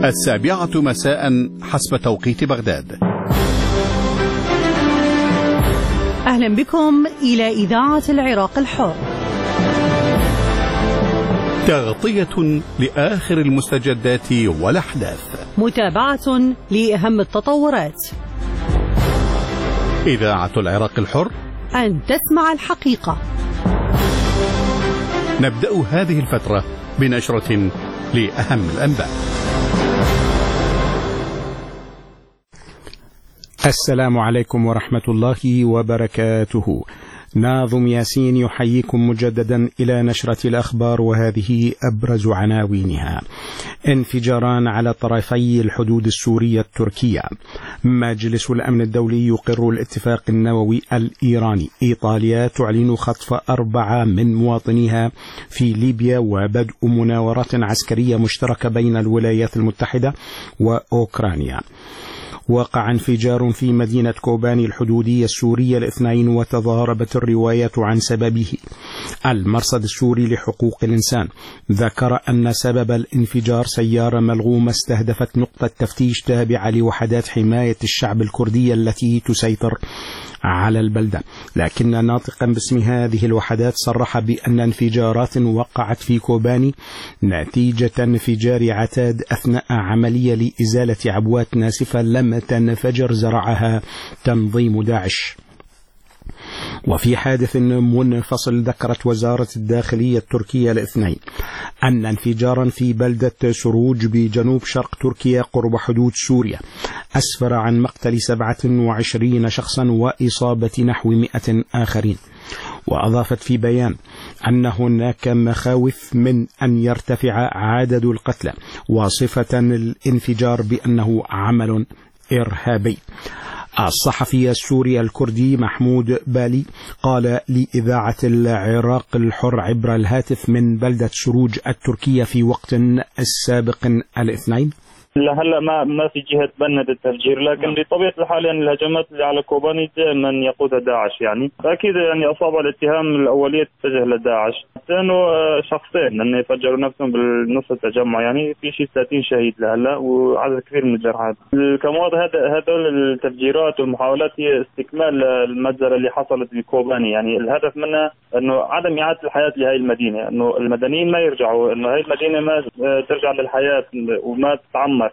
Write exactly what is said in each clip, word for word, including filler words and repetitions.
السابعة مساء حسب توقيت بغداد. أهلا بكم إلى إذاعة العراق الحر. تغطية لآخر المستجدات والأحداث، متابعة لأهم التطورات. إذاعة العراق الحر، أن تسمع الحقيقة. نبدأ هذه الفترة بنشرة لأهم الأنباء. السلام عليكم ورحمة الله وبركاته. ناظم ياسين يحييكم مجددا إلى نشرة الأخبار، وهذه أبرز عناوينها: انفجاران على طرفي الحدود السورية التركية. مجلس الأمن الدولي يقر الاتفاق النووي الإيراني. إيطاليا تعلن خطف أربعة من مواطنيها في ليبيا، وبدء مناورات عسكرية مشتركة بين الولايات المتحدة وأوكرانيا. وقع انفجار في مدينة كوباني الحدودية السورية الاثنين وتضاربت الروايات عن سببه. المرصد السوري لحقوق الإنسان ذكر أن سبب الانفجار سيارة ملغومة استهدفت نقطة تفتيش تابعة لوحدات حماية الشعب الكردية التي تسيطر على البلدة، لكن ناطقا باسم هذه الوحدات صرح بأن انفجارات وقعت في كوباني نتيجة انفجار عتاد أثناء عملية لإزالة عبوات ناسفة لم تنفجر زرعها تنظيم داعش. وفي حادث منفصل ذكرت وزارة الداخلية التركية الاثنين أن انفجارا في بلدة سروج بجنوب شرق تركيا قرب حدود سوريا أسفر عن مقتل سبعة وعشرين شخصا وإصابة نحو مئة آخرين. وأضافت في بيان أن هناك مخاوف من أن يرتفع عدد القتلى، وصفة الانفجار بأنه عمل إرهابي. الصحفي السوري الكردي محمود بالي قال لإذاعة العراق الحر عبر الهاتف من بلدة سروج التركية في وقت السابق الاثنين: لا هلا ما ما في جهه تبند التفجير، لكن بطبيعه الحال يعني الهجمات اللي على كوباني دائما يقودها داعش، يعني فاكيد يعني اصابع الاتهام الاوليه تتجه لداعش. لانه شخصين ان يفجروا نفسهم بالنص التجمع، يعني في شيء ثلاثين شهيد لهلا وعدد كثير من الجرحى. كمواضع هذول التفجيرات والمحاولات هي استكمال المجزره اللي حصلت بكوباني، يعني الهدف منها انه عدم اعاده الحياه لهي المدينه، انه المدنيين ما يرجعوا، انه هي المدينه ما ترجع للحياه وما تتعمر.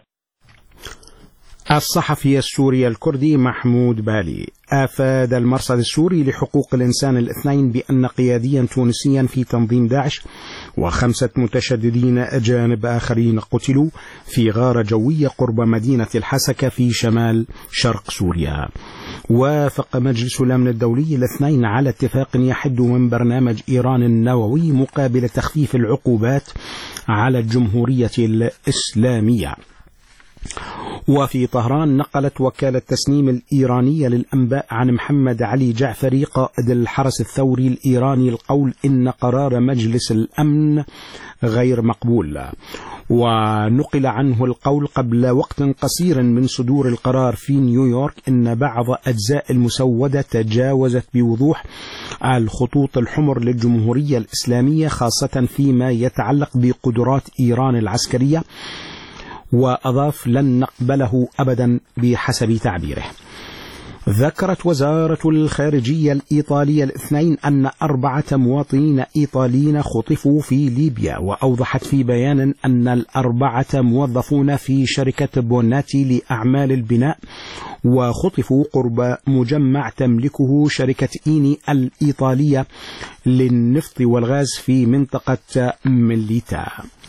الصحفي السوري الكردي محمود بالي أفاد المرصد السوري لحقوق الإنسان الاثنين بأن قياديا تونسيا في تنظيم داعش وخمسة متشددين أجانب آخرين قتلوا في غارة جوية قرب مدينة الحسكة في شمال شرق سوريا. وافق مجلس الأمن الدولي الاثنين على اتفاق يحد من برنامج إيران النووي مقابل تخفيف العقوبات على الجمهورية الإسلامية. وفي طهران نقلت وكالة تسنيم الإيرانية للأنباء عن محمد علي جعفري قائد الحرس الثوري الإيراني القول إن قرار مجلس الأمن غير مقبول. ونقل عنه القول قبل وقت قصير من صدور القرار في نيويورك إن بعض أجزاء المسودة تجاوزت بوضوح الخطوط الحمر للجمهورية الإسلامية، خاصة فيما يتعلق بقدرات إيران العسكرية. وأضاف: لن نقبله أبدا بحسب تعبيره. ذكرت وزارة الخارجية الإيطالية الاثنين أن أربعة مواطنين إيطاليين خطفوا في ليبيا، وأوضحت في بيان أن الأربعة موظفون في شركة بوناتي لأعمال البناء وخطفوا قرب مجمع تملكه شركة إيني الإيطالية للنفط والغاز في منطقة ميليتا.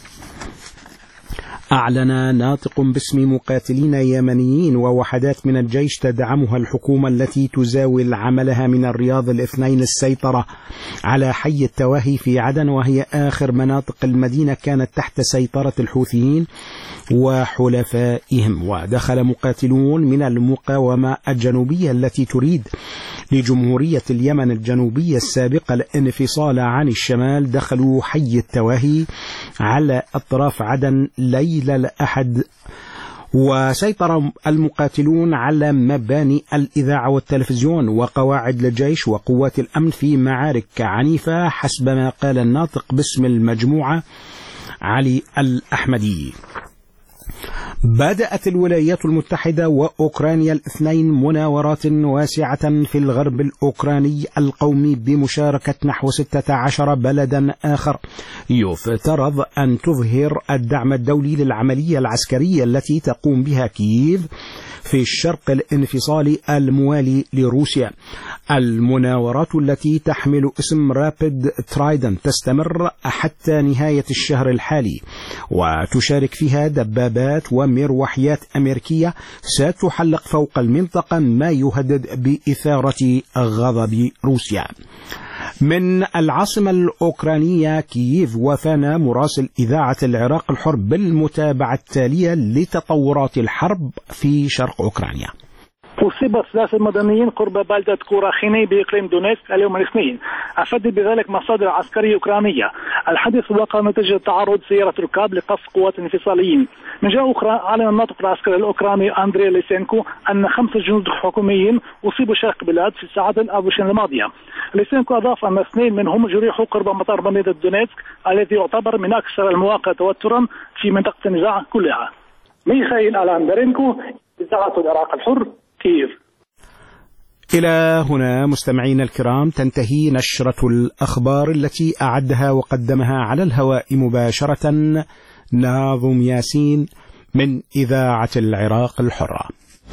أعلن ناطق باسم مقاتلين يمنيين ووحدات من الجيش تدعمها الحكومة التي تزاول عملها من الرياض الاثنين السيطرة على حي التواهي في عدن، وهي آخر مناطق المدينة كانت تحت سيطرة الحوثيين وحلفائهم. ودخل مقاتلون من المقاومة الجنوبية التي تريد لجمهورية اليمن الجنوبية السابقة الانفصال عن الشمال دخلوا حي التواهي على أطراف عدن ليلة الأحد، وسيطر المقاتلون على مباني الإذاعة والتلفزيون وقواعد الجيش وقوات الأمن في معارك عنيفة حسب ما قال الناطق باسم المجموعة علي الأحمدي. بدأت الولايات المتحدة وأوكرانيا الاثنين مناورات واسعة في الغرب الأوكراني القومي بمشاركة نحو ستة عشر بلدا آخر. يفترض أن تظهر الدعم الدولي للعملية العسكرية التي تقوم بها كييف في الشرق الانفصالي الموالي لروسيا. المناورات التي تحمل اسم رابيد ترايدن تستمر حتى نهاية الشهر الحالي، وتشارك فيها دبابات ومروحيات أمريكية ستحلق فوق المنطقة، ما يهدد بإثارة غضب روسيا. من العاصمة الأوكرانية كييف وفانا مراسل إذاعة العراق الحر بالمتابعة التالية لتطورات الحرب في شرق أوكرانيا. أصيب ثلاثة مدنيين قرب بلدة كوراخيني بإقليم دونيتسك اليوم الاثنين، أفاد بذلك مصادر عسكرية أوكرانية. الحادث وقع نتيجة تعرض سيارة ركاب لقصف قوات انفصاليين. من جهة أخرى أعلن الناطق العسكري الأوكراني أندري ليسينكو أن خمسة جنود حكوميين أصيبوا شرق البلاد في الساعات الأوشن الماضية. ليسينكو أضاف أن اثنين منهم جرحوا قرب مطار مدينة دونيتسك الذي يعتبر من أكثر المواقع توترا في منطقة النزاع كلها. ميخائيل ألاندرينكو، إذاعة العراق الحر، كييف. إلى هنا مستمعين الكرام تنتهي نشرة الأخبار التي أعدها وقدمها على الهواء مباشرة ناظم ياسين من إذاعة العراق الحرة.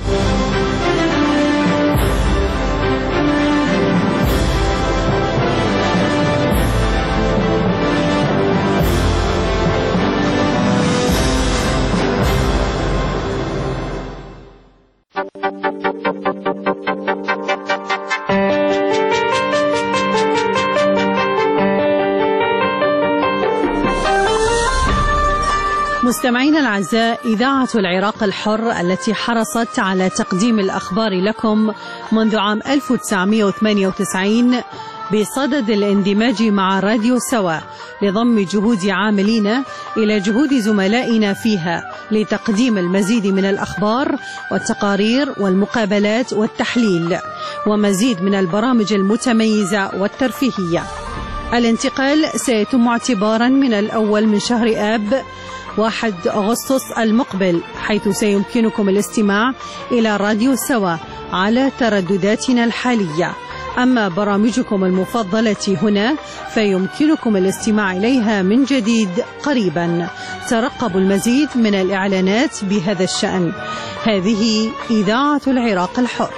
مستمعينا الأعزاء، إذاعة العراق الحر التي حرصت على تقديم الأخبار لكم منذ عام ألف وتسعمئة وثمانية وتسعين بصدد الاندماج مع راديو سوا لضم جهود عاملين إلى جهود زملائنا فيها لتقديم المزيد من الأخبار والتقارير والمقابلات والتحليل ومزيد من البرامج المتميزة والترفيهية. الانتقال سيتم اعتبارا من الأول من شهر آب واحد أغسطس المقبل، حيث سيمكنكم الاستماع إلى راديو سوا على تردداتنا الحالية. أما برامجكم المفضلة هنا فيمكنكم الاستماع إليها من جديد قريبا. ترقبوا المزيد من الإعلانات بهذا الشأن. هذه إذاعة العراق الحر.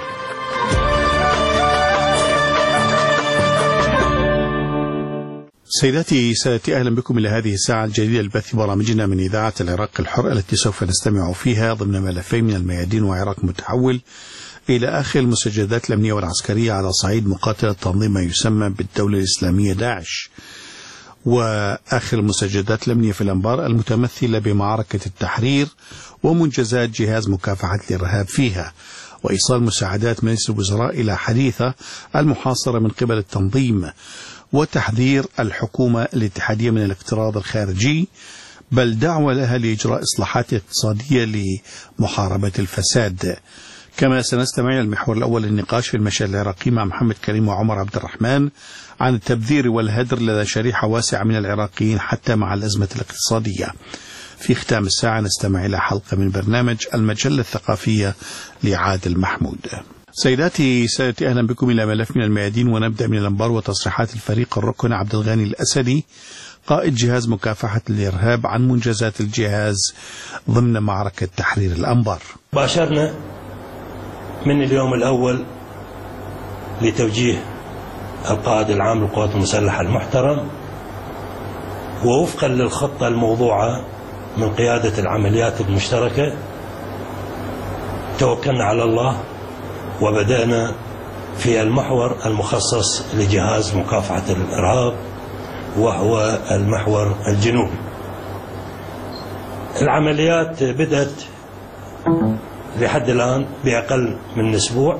سيداتي سادتي، أهلا بكم إلى هذه الساعة الجديدة لبث برامجنا من إذاعة العراق الحر التي سوف نستمع فيها ضمن ملفين من الميادين وعراق متحول إلى آخر المستجدات الأمنية والعسكرية على صعيد مقاتلة تنظيم ما يسمى بالدولة الإسلامية داعش، وآخر المستجدات الأمنية في الأنبار المتمثلة بمعركة التحرير ومنجزات جهاز مكافحة الإرهاب فيها، وإيصال مساعدات مجلس الوزراء إلى حديثة المحاصرة من قبل التنظيم، وتحذير الحكومة الاتحادية من الاقتراض الخارجي، بل دعوة لها لإجراء إصلاحات اقتصادية لمحاربة الفساد. كما سنستمع إلى المحور الأول للنقاش في المشهد العراقي مع محمد كريم وعمر عبد الرحمن عن التبذير والهدر لدى شريحة واسعة من العراقيين حتى مع الأزمة الاقتصادية. في ختام الساعة نستمع إلى حلقة من برنامج المجلة الثقافية لعادل محمود. سيداتي سادتي، أهلا بكم إلى ملف من الميادين، ونبدأ من الأنبار وتصريحات الفريق الركن عبد الغني الأسدي قائد جهاز مكافحة الإرهاب عن منجزات الجهاز ضمن معركة تحرير الأنبار. باشرنا من اليوم الأول لتوجيه القائد العام للقوات المسلحة المحترم، ووفقا للخطة الموضوعة من قيادة العمليات المشتركة توكلنا على الله وبدأنا في المحور المخصص لجهاز مكافحة الإرهاب وهو المحور الجنوبي. العمليات بدأت لحد الآن بأقل من أسبوع،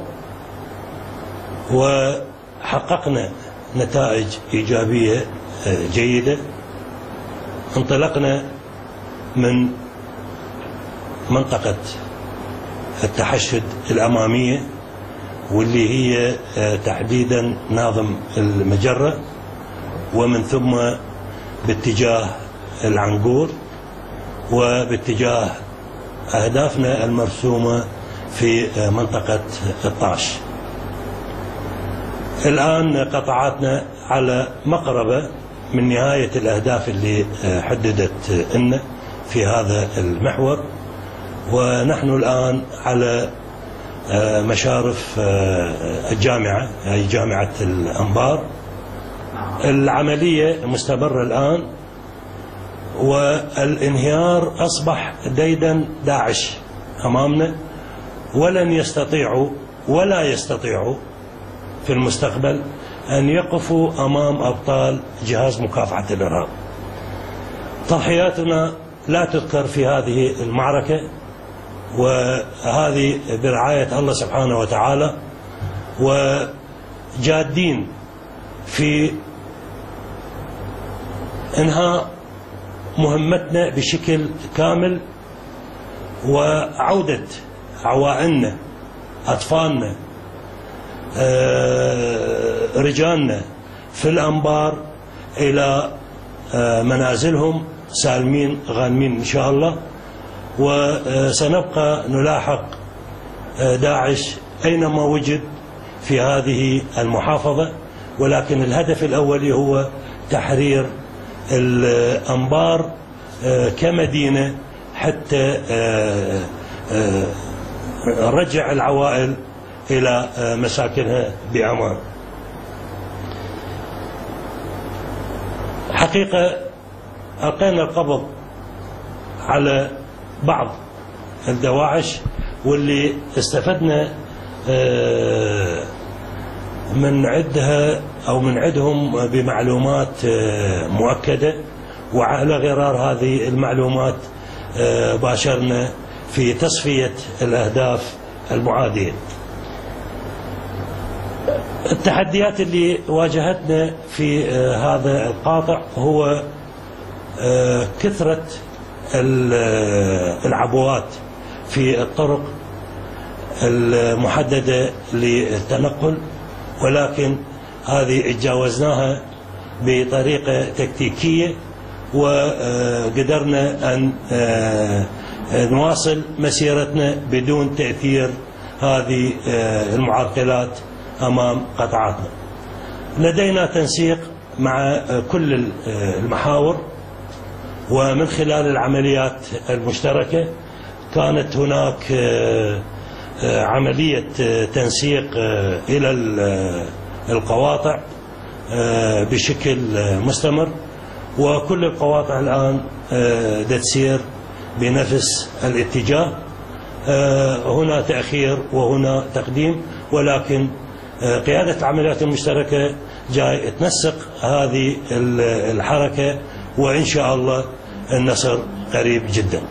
وحققنا نتائج إيجابية جيدة. انطلقنا من منطقة التحشد الأمامية واللي هي تحديدا ناظم المجرة، ومن ثم باتجاه العنقور وباتجاه أهدافنا المرسومة في منطقة الطاش. الآن قطعاتنا على مقربة من نهاية الأهداف اللي حددت لنا في هذا المحور، ونحن الآن على مشارف الجامعة، أي جامعة الأنبار. العملية مستمرة الآن، والانهيار أصبح ديدا داعش أمامنا، ولن يستطيعوا ولا يستطيعوا في المستقبل أن يقفوا أمام أبطال جهاز مكافحة الإرهاب. تضحياتنا لا تذكر في هذه المعركة، وهذه برعاية الله سبحانه وتعالى، وجادين في إنهاء مهمتنا بشكل كامل، وعودة عوائلنا، أطفالنا، رجالنا في الأنبار إلى منازلهم سالمين غانمين إن شاء الله. وسنبقى نلاحق داعش أينما وجد في هذه المحافظة، ولكن الهدف الأولي هو تحرير الأنبار كمدينة حتى نرجع العوائل إلى مساكنها بأمان. حقيقة ألقينا القبض على بعض الدواعش، واللي استفدنا من عدها أو من عدهم بمعلومات مؤكدة، وعلى غرار هذه المعلومات باشرنا في تصفية الأهداف المعادية. التحديات اللي واجهتنا في هذا القاطع هو كثرة العبوات في الطرق المحددة للتنقل، ولكن هذه تجاوزناها بطريقة تكتيكية، وقدرنا أن نواصل مسيرتنا بدون تأثير هذه المعرقلات أمام قطاعاتنا. لدينا تنسيق مع كل المحاور، ومن خلال العمليات المشتركة كانت هناك عملية تنسيق إلى القواطع بشكل مستمر، وكل القواطع الآن تسير بنفس الاتجاه. هنا تأخير وهنا تقديم، ولكن قيادة العمليات المشتركة جاي تنسق هذه الحركة، وإن شاء الله النصر قريب جدا.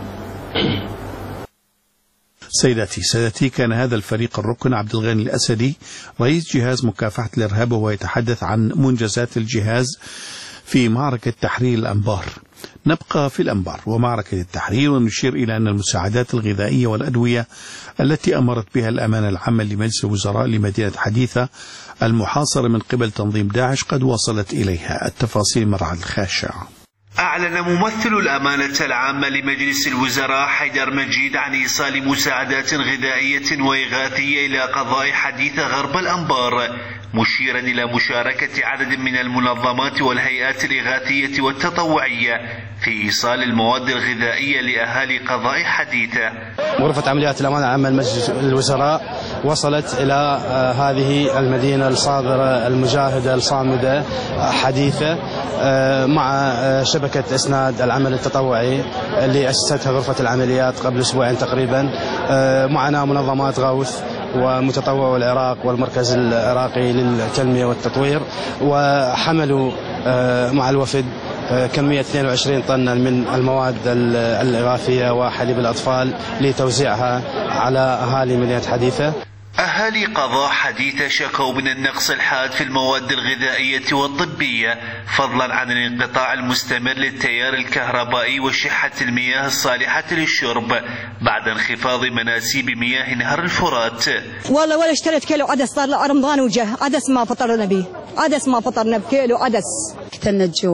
سيداتي سادتي، كان هذا الفريق الركن عبد الغني الأسدي رئيس جهاز مكافحة الإرهاب، وهو يتحدث عن منجزات الجهاز في معركة تحرير الأنبار. نبقى في الأنبار ومعركة التحرير، ونشير إلى أن المساعدات الغذائية والأدوية التي أمرت بها الأمانة العامة لمجلس الوزراء لمدينة حديثة المحاصرة من قبل تنظيم داعش قد وصلت إليها. التفاصيل مع الخاشع. أعلن ممثل الأمانة العامة لمجلس الوزراء حيدر مجيد عن إيصال مساعدات غذائية وإغاثية إلى قضاء حديثة غرب الأنبار، مشيرا إلى مشاركة عدد من المنظمات والهيئات الإغاثية والتطوعية في إيصال المواد الغذائية لأهالي قضاء حديثة. غرفة عمليات الأمانة العامة لمجلس الوزراء وصلت إلى هذه المدينة الصاغرة المجاهدة الصامدة حديثة مع شبكة إسناد العمل التطوعي اللي أسستها غرفة العمليات قبل أسبوعين تقريبا، معنا منظمات غوث ومتطوع العراق والمركز العراقي للتنمية والتطوير، وحملوا مع الوفد كمية اثنين وعشرين طنا من المواد الإغاثية وحليب الأطفال لتوزيعها على أهالي مدينة حديثة. أهالي قضاء حديثة شكوا من النقص الحاد في المواد الغذائية والطبية، فضلا عن الانقطاع المستمر للتيار الكهربائي وشحة المياه الصالحة للشرب بعد انخفاض مناسيب مياه نهر الفرات. والله ولا اشتريت كيلو عدس، صار له رمضان وجه عدس ما فطرنا به، عدس ما فطرنا بكيلو عدس. اقتلنا الجوع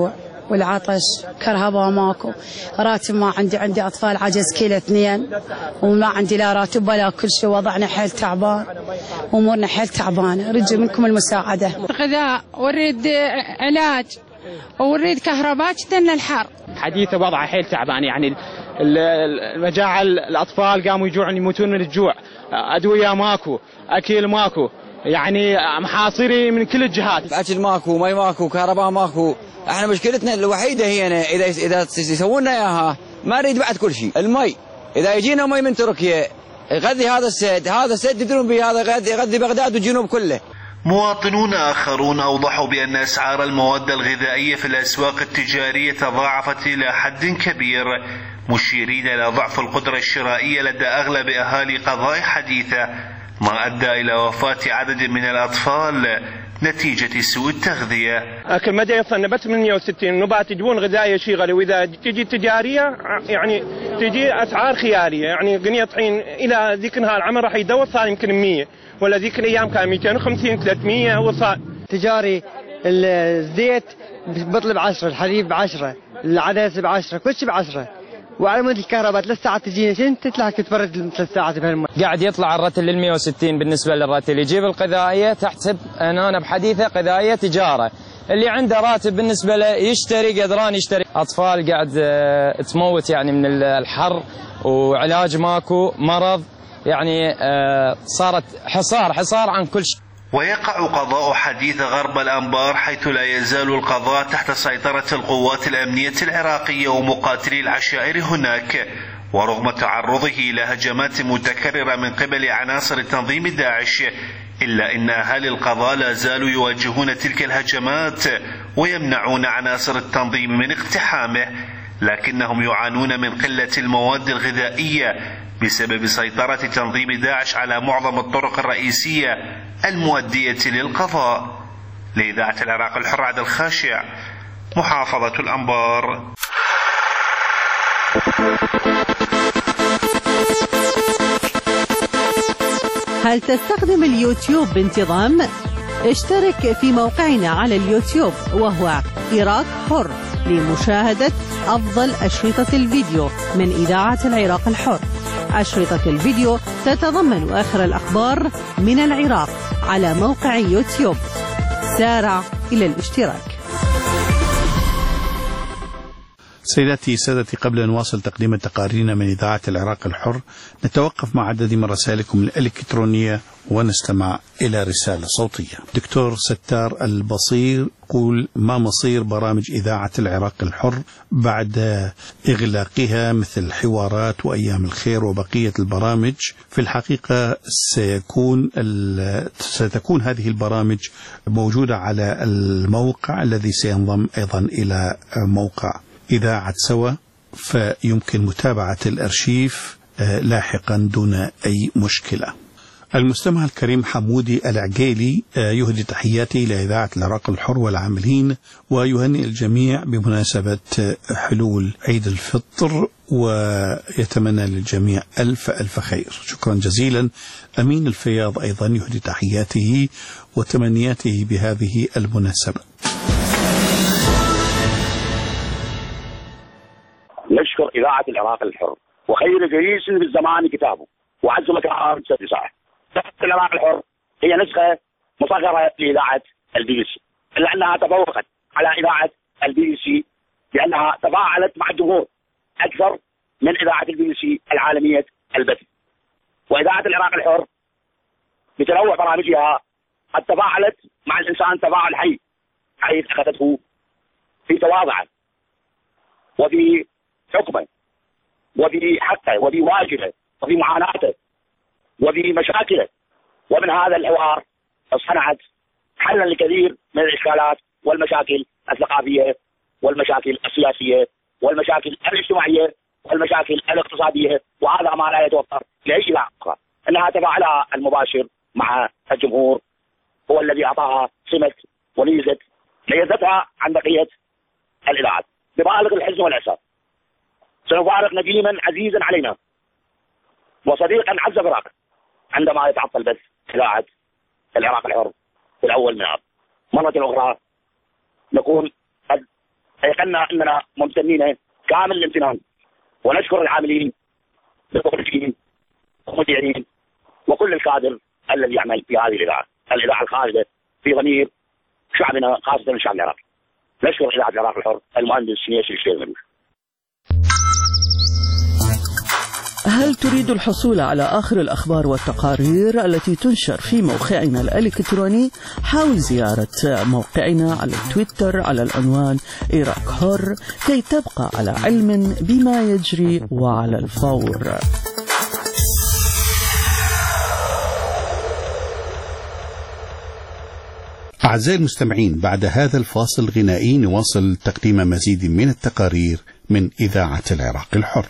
والعطش، كهرباء ماكو، راتب ما عندي، عندي أطفال عجز كيلو اثنين وما عندي لا راتب ولا كل شيء، وضعنا حيل تعبان وأمورنا حيل تعبانة، رجو منكم المساعدة. غذاء ونريد علاج ونريد كهرباء جدا الحر. حديثة وضعه حيل تعبان، يعني المجاعة، الأطفال قاموا يجوعون يموتون من الجوع، أدوية ماكو، أكل ماكو، يعني محاصري من كل الجهات. أكل ماكو، مي ماكو، كهرباء ماكو. احنا مشكلتنا الوحيدة هي أنا إذا إذا يسوون لنا إياها ما نريد بعد كل شيء. المي إذا يجينا مي من تركيا يغذي هذا السد، هذا السد يدرون به، هذا يغذي يغذي بغداد والجنوب كله. مواطنون آخرون أوضحوا بأن أسعار المواد الغذائية في الأسواق التجارية تضاعفت إلى حد كبير، مشيرين إلى ضعف القدرة الشرائية لدى أغلب أهالي قضاء حديثة، ما أدى إلى وفاة عدد من الأطفال نتيجة سوء التغذية. أكل مدى يصل نبات ثمانية وستين نبات تجيبون غذائية شيغل، وإذا تجي تجارية يعني تجي أسعار خيالية، يعني غنية طحين إلى ذيك النهار العمل راح يدور صار يمكن مية، ولا ذيك الأيام كان مئتين وخمسين ثلاثمية وصار. تجاري الزيت بطل بعشرة، الحليب بعشرة، العدس بعشرة، كل شيء بعشرة، وعلى مود الكهرباء ثلاث ساعات تجينا شن تطلع تتفرد ثلاث ساعات بهالماء. قاعد يطلع الرتل لل مئة وستين بالنسبة للرتل، يجيب الغذائية تحسب أنا بحديثة غذائية تجارة، اللي عنده راتب بالنسبة له يشتري قدران يشتري. أطفال قاعد تموت يعني من الحر، وعلاج ماكو، مرض، يعني صارت حصار حصار عن كل شيء. ويقع قضاء حديث غرب الأنبار حيث لا يزال القضاء تحت سيطرة القوات الأمنية العراقية ومقاتلي العشائر هناك، ورغم تعرضه إلى هجمات متكررة من قبل عناصر تنظيم داعش، إلا أن أهالي القضاء لا زالوا يواجهون تلك الهجمات ويمنعون عناصر التنظيم من اقتحامه، لكنهم يعانون من قلة المواد الغذائية بسبب سيطرة تنظيم داعش على معظم الطرق الرئيسية المؤدية للقضاء. لإذاعة العراق الحر عبد الخاشع، محافظة الأنبار. هل تستخدم اليوتيوب بانتظام؟ اشترك في موقعنا على اليوتيوب وهو عراق حر لمشاهدة أفضل أشرطة الفيديو من إذاعة العراق الحر. أشرطة الفيديو تتضمن آخر الأخبار من العراق على موقع يوتيوب. سارع إلى الاشتراك. سيداتي سادتي، قبل أن نواصل تقديم تقاريرنا من إذاعة العراق الحر نتوقف مع عدد من رسائلكم الإلكترونية ونستمع إلى رسالة صوتية. دكتور ستار البصير يقول: ما مصير برامج إذاعة العراق الحر بعد إغلاقها مثل حوارات وأيام الخير وبقية البرامج؟ في الحقيقة سيكون ستكون هذه البرامج موجودة على الموقع الذي سينضم أيضا إلى موقع إذاعة سوا، فيمكن متابعة الأرشيف لاحقا دون أي مشكلة. المستمع الكريم حمودي العقيلي يهدي تحياتي إلى إذاعة العراق الحر والعاملين، ويهنئ الجميع بمناسبة حلول عيد الفطر، ويتمنى للجميع ألف ألف خير. شكرا جزيلا. أمين الفياض أيضا يهدي تحياته وتمنياته بهذه المناسبة. نشكر إذاعة العراق الحر، وخير جليس بالزمان كتابه، وعز مكان سادسة. العراق الحر هي نسخة مصغرة لإذاعة البي بي سي، إلا أنها تفوقت على إذاعة البي بي سي لأنها تفاعلت مع الجمهور أكثر من إذاعة البي بي سي العالمية البث. وإذاعة العراق الحر بتنوع برامجها قد تفاعلت مع الإنسان تفاعل حي، حيث أخذته في تواضعه وفي حكمه وفي حقه وفي واجبه وفي معاناته وفي مشاكله، ومن هذا الحوار صنعت حلا لكثير من الإشكالات والمشاكل الثقافية والمشاكل السياسية والمشاكل الاجتماعية والمشاكل الاقتصادية، وهذا ما لا يتوفر لأي إذاعة أخرى. أنها تفاعلها المباشر مع الجمهور هو الذي أعطاها سمة وميزة ميزتها عن بقية الإذاعات. ببالغ الحزن والأسى سنفارق نديما عزيزا علينا وصديقا عز فراقه عندما يتعطل بث إذاعة العراق الحر في الأول من عام. مرة أخرى نكون قد أيقنا أننا ممتنين كامل الامتنان، ونشكر العاملين المخرجين والمذيعين وكل الكادر الذي يعمل في هذه الإذاعة، الإذاعة الخالدة في ضمير شعبنا خاصة الشعب العراقي. نشكر إذاعة العراق الحر المهندس نياشي الشيخ ملوش. هل تريد الحصول على آخر الأخبار والتقارير التي تنشر في موقعنا الإلكتروني؟ حاول زيارة موقعنا على تويتر على العنوان عراق حر كي تبقى على علم بما يجري وعلى الفور. أعزائي المستمعين، بعد هذا الفاصل الغنائي نواصل تقديم مزيد من التقارير من إذاعة العراق الحر.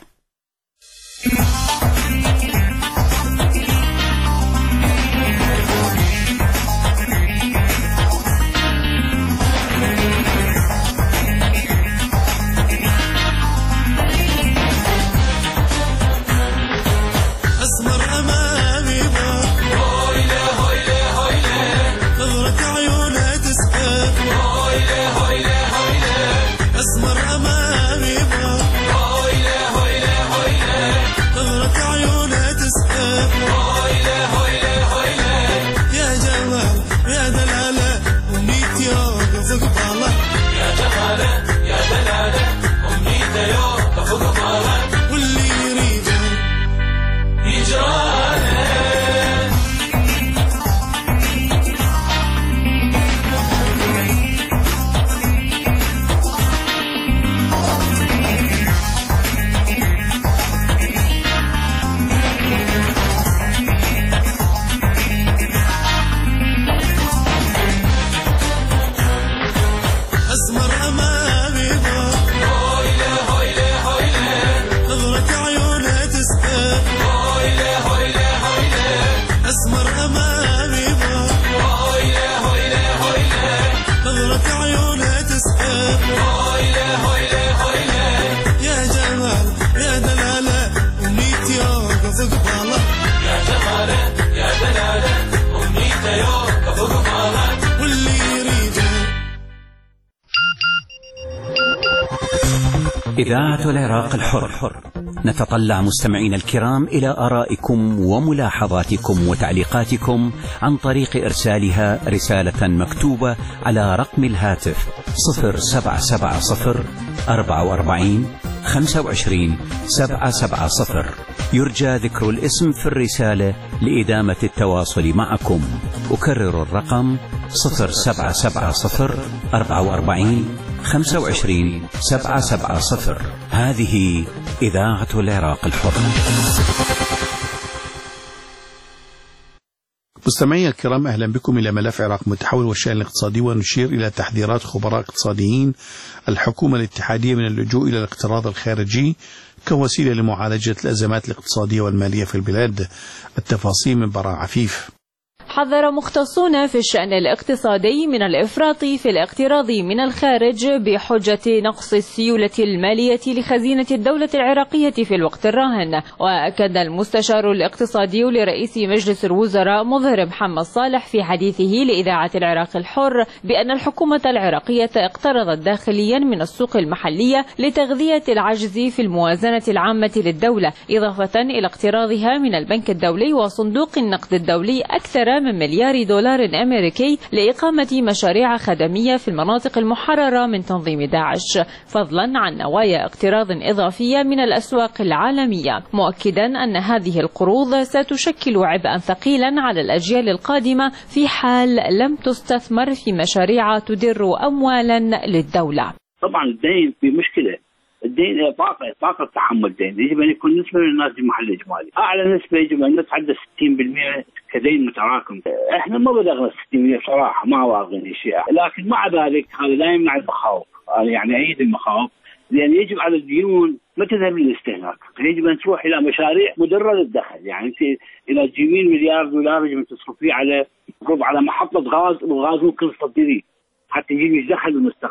إذاعة العراق الحر، نتطلع مستمعينا الكرام إلى آرائكم وملاحظاتكم وتعليقاتكم عن طريق إرسالها رسالة مكتوبة على رقم الهاتف صفر سبعة سبعة صفر أربعة وأربعين خمسة وعشرين سبعة سبعة صفر. يرجى ذكر الاسم في الرسالة لإدامة التواصل معكم. أكرر الرقم صفر سبعة سبعة صفر أربعة وأربعين خمسة وعشرين سبعة سبعة صفر. هذه إذاعة العراق الحر. مستمعي الكرام، أهلا بكم إلى ملف عراق متحول والشأن الاقتصادي، ونشير إلى تحذيرات خبراء اقتصاديين الحكومة الاتحادية من اللجوء إلى الاقتراض الخارجي كوسيلة لمعالجة الأزمات الاقتصادية والمالية في البلاد. التفاصيل من براء عفيف. حذر مختصون في الشأن الاقتصادي من الإفراط في الاقتراض من الخارج بحجة نقص السيولة المالية لخزينة الدولة العراقية في الوقت الراهن. وأكد المستشار الاقتصادي لرئيس مجلس الوزراء مظهر محمد صالح في حديثه لإذاعة العراق الحر بأن الحكومة العراقية اقترضت داخليا من السوق المحلية لتغذية العجز في الموازنة العامة للدولة، إضافة إلى اقتراضها من البنك الدولي وصندوق النقد الدولي أكثر من مليار دولار أمريكي لإقامة مشاريع خدمية في المناطق المحررة من تنظيم داعش، فضلا عن نوايا اقتراض إضافية من الأسواق العالمية، مؤكدا أن هذه القروض ستشكل عبئا ثقيلا على الأجيال القادمة في حال لم تستثمر في مشاريع تدر أموالا للدولة. طبعا الدين في مشكلة، الدين طاقة طاقة تحمل الدين، يجب أن يكون نسبة للناس المحل الإجمالي، أعلى نسبة يجب أن نتعدى ستين بالمئة كدين متراكم. احنا ما بلغنا ستين بالمئة بصراحة، ما واخذين شيء، لكن مع ذلك هذا لا يمنع المخاوف، يعني أعيد المخاوف، لأن يجب على الديون ما تذهب للاستهلاك، يجب أن تروح إلى مشاريع مدرة للدخل، يعني أنت إلى تجيبين مليار دولار يجب أن تصرفيه على على محطة غاز، والغاز ممكن تصدريه حتى يجيب دخل بالمستقبل.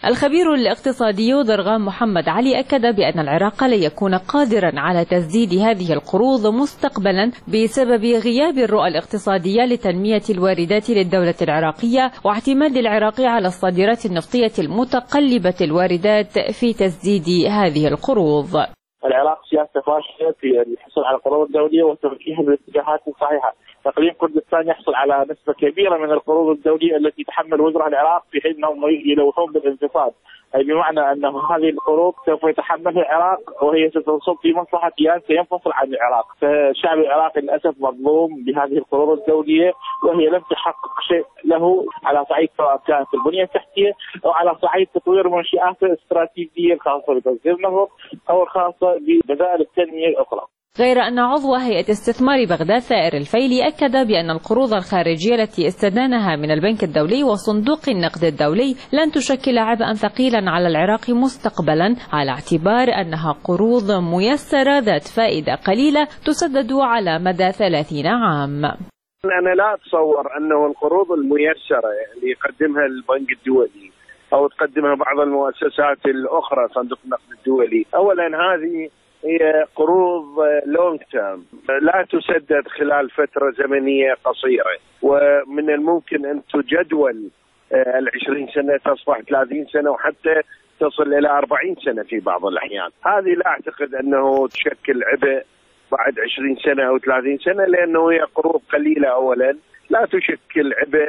الخبير الاقتصادي ضرغام محمد علي أكد بأن العراق لا يكون قادرا على تسديد هذه القروض مستقبلا بسبب غياب الرؤى الاقتصادية لتنمية الواردات للدولة العراقية واعتماد العراق على الصادرات النفطية المتقلبة الواردات في تسديد هذه القروض. العراق سياسته فاشله في الحصول على القروض الدوليه وتوجيهها بالاتجاهات الصحيحه. اقليم كردستان يحصل على نسبه كبيره من القروض الدوليه التي يتحمل وزرها العراق في حين انهم يلوحون بالانخفاض، اي بمعنى انه هذه القروض سوف يتحملها العراق وهي ستصب في مصلحه كيان سينفصل عن العراق، فالشعب العراقي للاسف مظلوم بهذه القروض الدوليه وهي لم تحقق شيء له على صعيد سواء كانت البنيه التحتيه او على صعيد تطوير منشآته الاستراتيجيه الخاصه بتصدير النفط او الخاصه ببدائل التنميه الاخرى. غير أن عضو هيئة استثمار بغداد ثائر الفيلي أكد بأن القروض الخارجية التي استدانها من البنك الدولي وصندوق النقد الدولي لن تشكل عبئا ثقيلا على العراق مستقبلا، على اعتبار أنها قروض ميسرة ذات فائدة قليلة تسدد على مدى ثلاثين عام. أنا لا أتصور أنه القروض الميسرة اللي يقدمها البنك الدولي أو تقدمها بعض المؤسسات الأخرى صندوق النقد الدولي، أولا هذه هي قروض لونج تيرم لا تسدد خلال فترة زمنية قصيرة، ومن الممكن أن تجدول العشرين سنة تصبح ثلاثين سنة وحتى تصل إلى أربعين سنة في بعض الأحيان. هذه لا أعتقد أنه تشكل عبء بعد عشرين سنة أو ثلاثين سنة، لأنه هي قروض قليلة أولا، لا تشكل عبء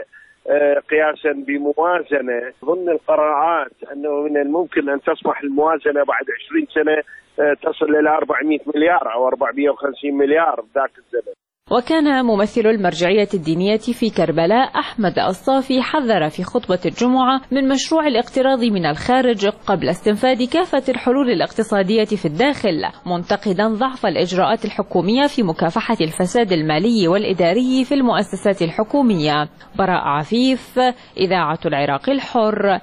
قياسا بموازنة. ضمن القراءات أنه من الممكن أن تصبح الموازنة بعد عشرين سنة تصل إلى أربعمئة مليار أو أربعمئة وخمسين مليار ذاك الزمن. وكان ممثل المرجعية الدينية في كربلاء أحمد الصافي حذر في خطبة الجمعة من مشروع الاقتراض من الخارج قبل استنفاذ كافة الحلول الاقتصادية في الداخل، منتقدا ضعف الإجراءات الحكومية في مكافحة الفساد المالي والإداري في المؤسسات الحكومية. براء عفيف، إذاعة العراق الحر،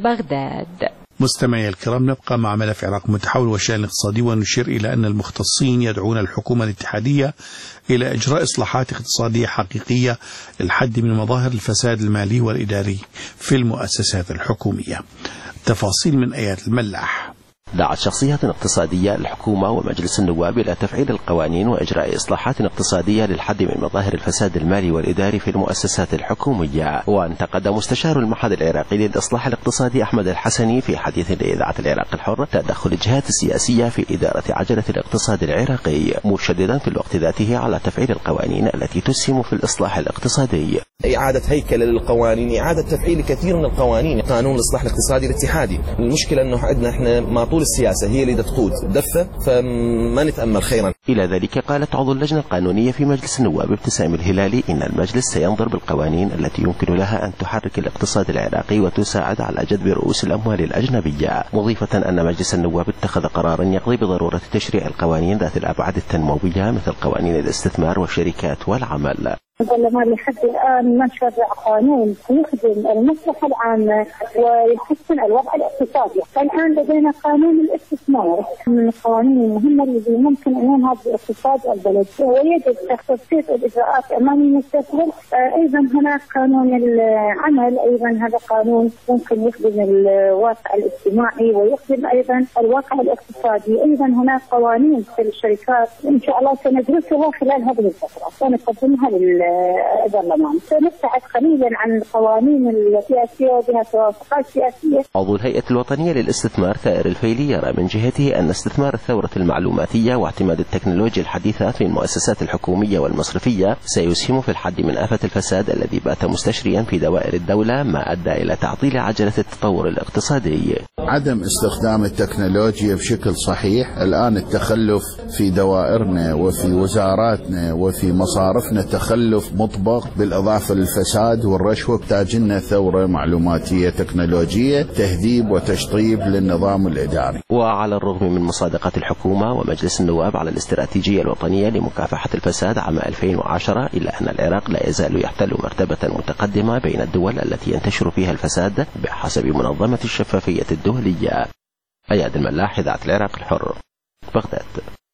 بغداد. مستمعي الكرام، نبقى مع ملف العراق متحول والشأن الاقتصادي، ونشير إلى أن المختصين يدعون الحكومة الاتحادية إلى إجراء إصلاحات اقتصادية حقيقية للحد من مظاهر الفساد المالي والإداري في المؤسسات الحكومية. تفاصيل من آيات الملاح. دعت شخصيات اقتصادية الحكومة ومجلس النواب إلى تفعيل القوانين وإجراء إصلاحات اقتصادية للحد من مظاهر الفساد المالي والإداري في المؤسسات الحكومية. وانتقد مستشار المعهد العراقي للإصلاح الاقتصادي أحمد الحسني في حديث لإذاعة العراق الحر تدخل الجهات السياسية في إدارة عجلة الاقتصاد العراقي، مشددا في الوقت ذاته على تفعيل القوانين التي تسهم في الإصلاح الاقتصادي. إعادة هيكلة للقوانين، إعادة تفعيل كثير من القوانين، قانون الإصلاح الاقتصادي الاتحادي. المشكلة أنه عندنا إحنا ما طول السياسة هي اللي تقود دفة، فما نتأمل خيرا. إلى ذلك قالت عضو اللجنة القانونية في مجلس النواب ابتسام الهلالي إن المجلس سينظر بالقوانين التي يمكن لها أن تحرك الاقتصاد العراقي وتساعد على جذب رؤوس الأموال الأجنبية، مضيفة أن مجلس النواب اتخذ قرارا يقضي بضرورة تشريع القوانين ذات الأبعاد التنموية مثل قوانين الاستثمار والشركات والعمل. البرلمان لحد الآن ما شرع قانون يخدم المصلحة العامة ويحسن الوضع الاقتصادي. الآن لدينا قانون الاستثمار من القوانين المهمة التي ممكن أن ينهض باقتصاد البلد، ويجب تخصيص الإجراءات أمام المستقبل. أيضا هناك قانون العمل، أيضا هذا قانون ممكن يخدم الواقع الاجتماعي ويخدم أيضا الواقع الاقتصادي. أيضا هناك قوانين في الشركات إن شاء الله سندرسها خلال هذه الفترة ونقدمها لل البرلمان. سنبتعد قليلا عن القوانين السياسية وبها توافقات سياسية. عضو الهيئة الوطنية للاستثمار ثائر الفيلي يرى من جهته أن استثمار الثورة المعلوماتية واعتماد التكنولوجيا الحديثة في المؤسسات الحكومية والمصرفية سيسهم في الحد من آفة الفساد الذي بات مستشريا في دوائر الدولة، ما أدى إلى تعطيل عجلة التطور الاقتصادي. عدم استخدام التكنولوجيا بشكل صحيح، الآن التخلف في دوائرنا وفي وزاراتنا وفي مصارفنا تخلف مطبق، بالإضافة للفساد والرشوة. بتاجنا ثورة معلوماتية تكنولوجية، تهذيب وتشطيب للنظام الإداري. وعلى الرغم من مصادقة الحكومة ومجلس النواب على الاستراتيجية الوطنية لمكافحة الفساد عام ألفين وعشرة، إلا أن العراق لا يزال يحتل مرتبة متقدمة بين الدول التي ينتشر فيها الفساد بحسب منظمة الشفافية الدولية. أياد الملاح، إذاعة العراق الحر، بغداد.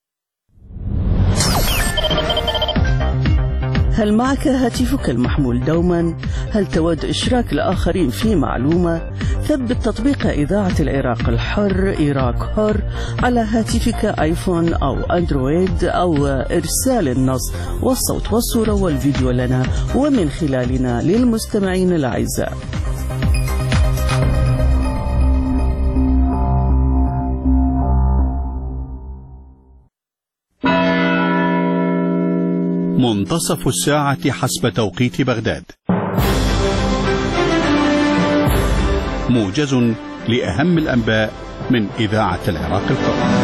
هل معك هاتفك المحمول دوما؟ هل تود إشراك الآخرين في معلومة؟ ثبت تطبيق إذاعة العراق الحر إيراك حر على هاتفك آيفون أو أندرويد أو إرسال النص والصوت والصورة والفيديو لنا ومن خلالنا للمستمعين الأعزاء. منتصف الساعة حسب توقيت بغداد. موجز لأهم الأنباء من إذاعة العراق الحر.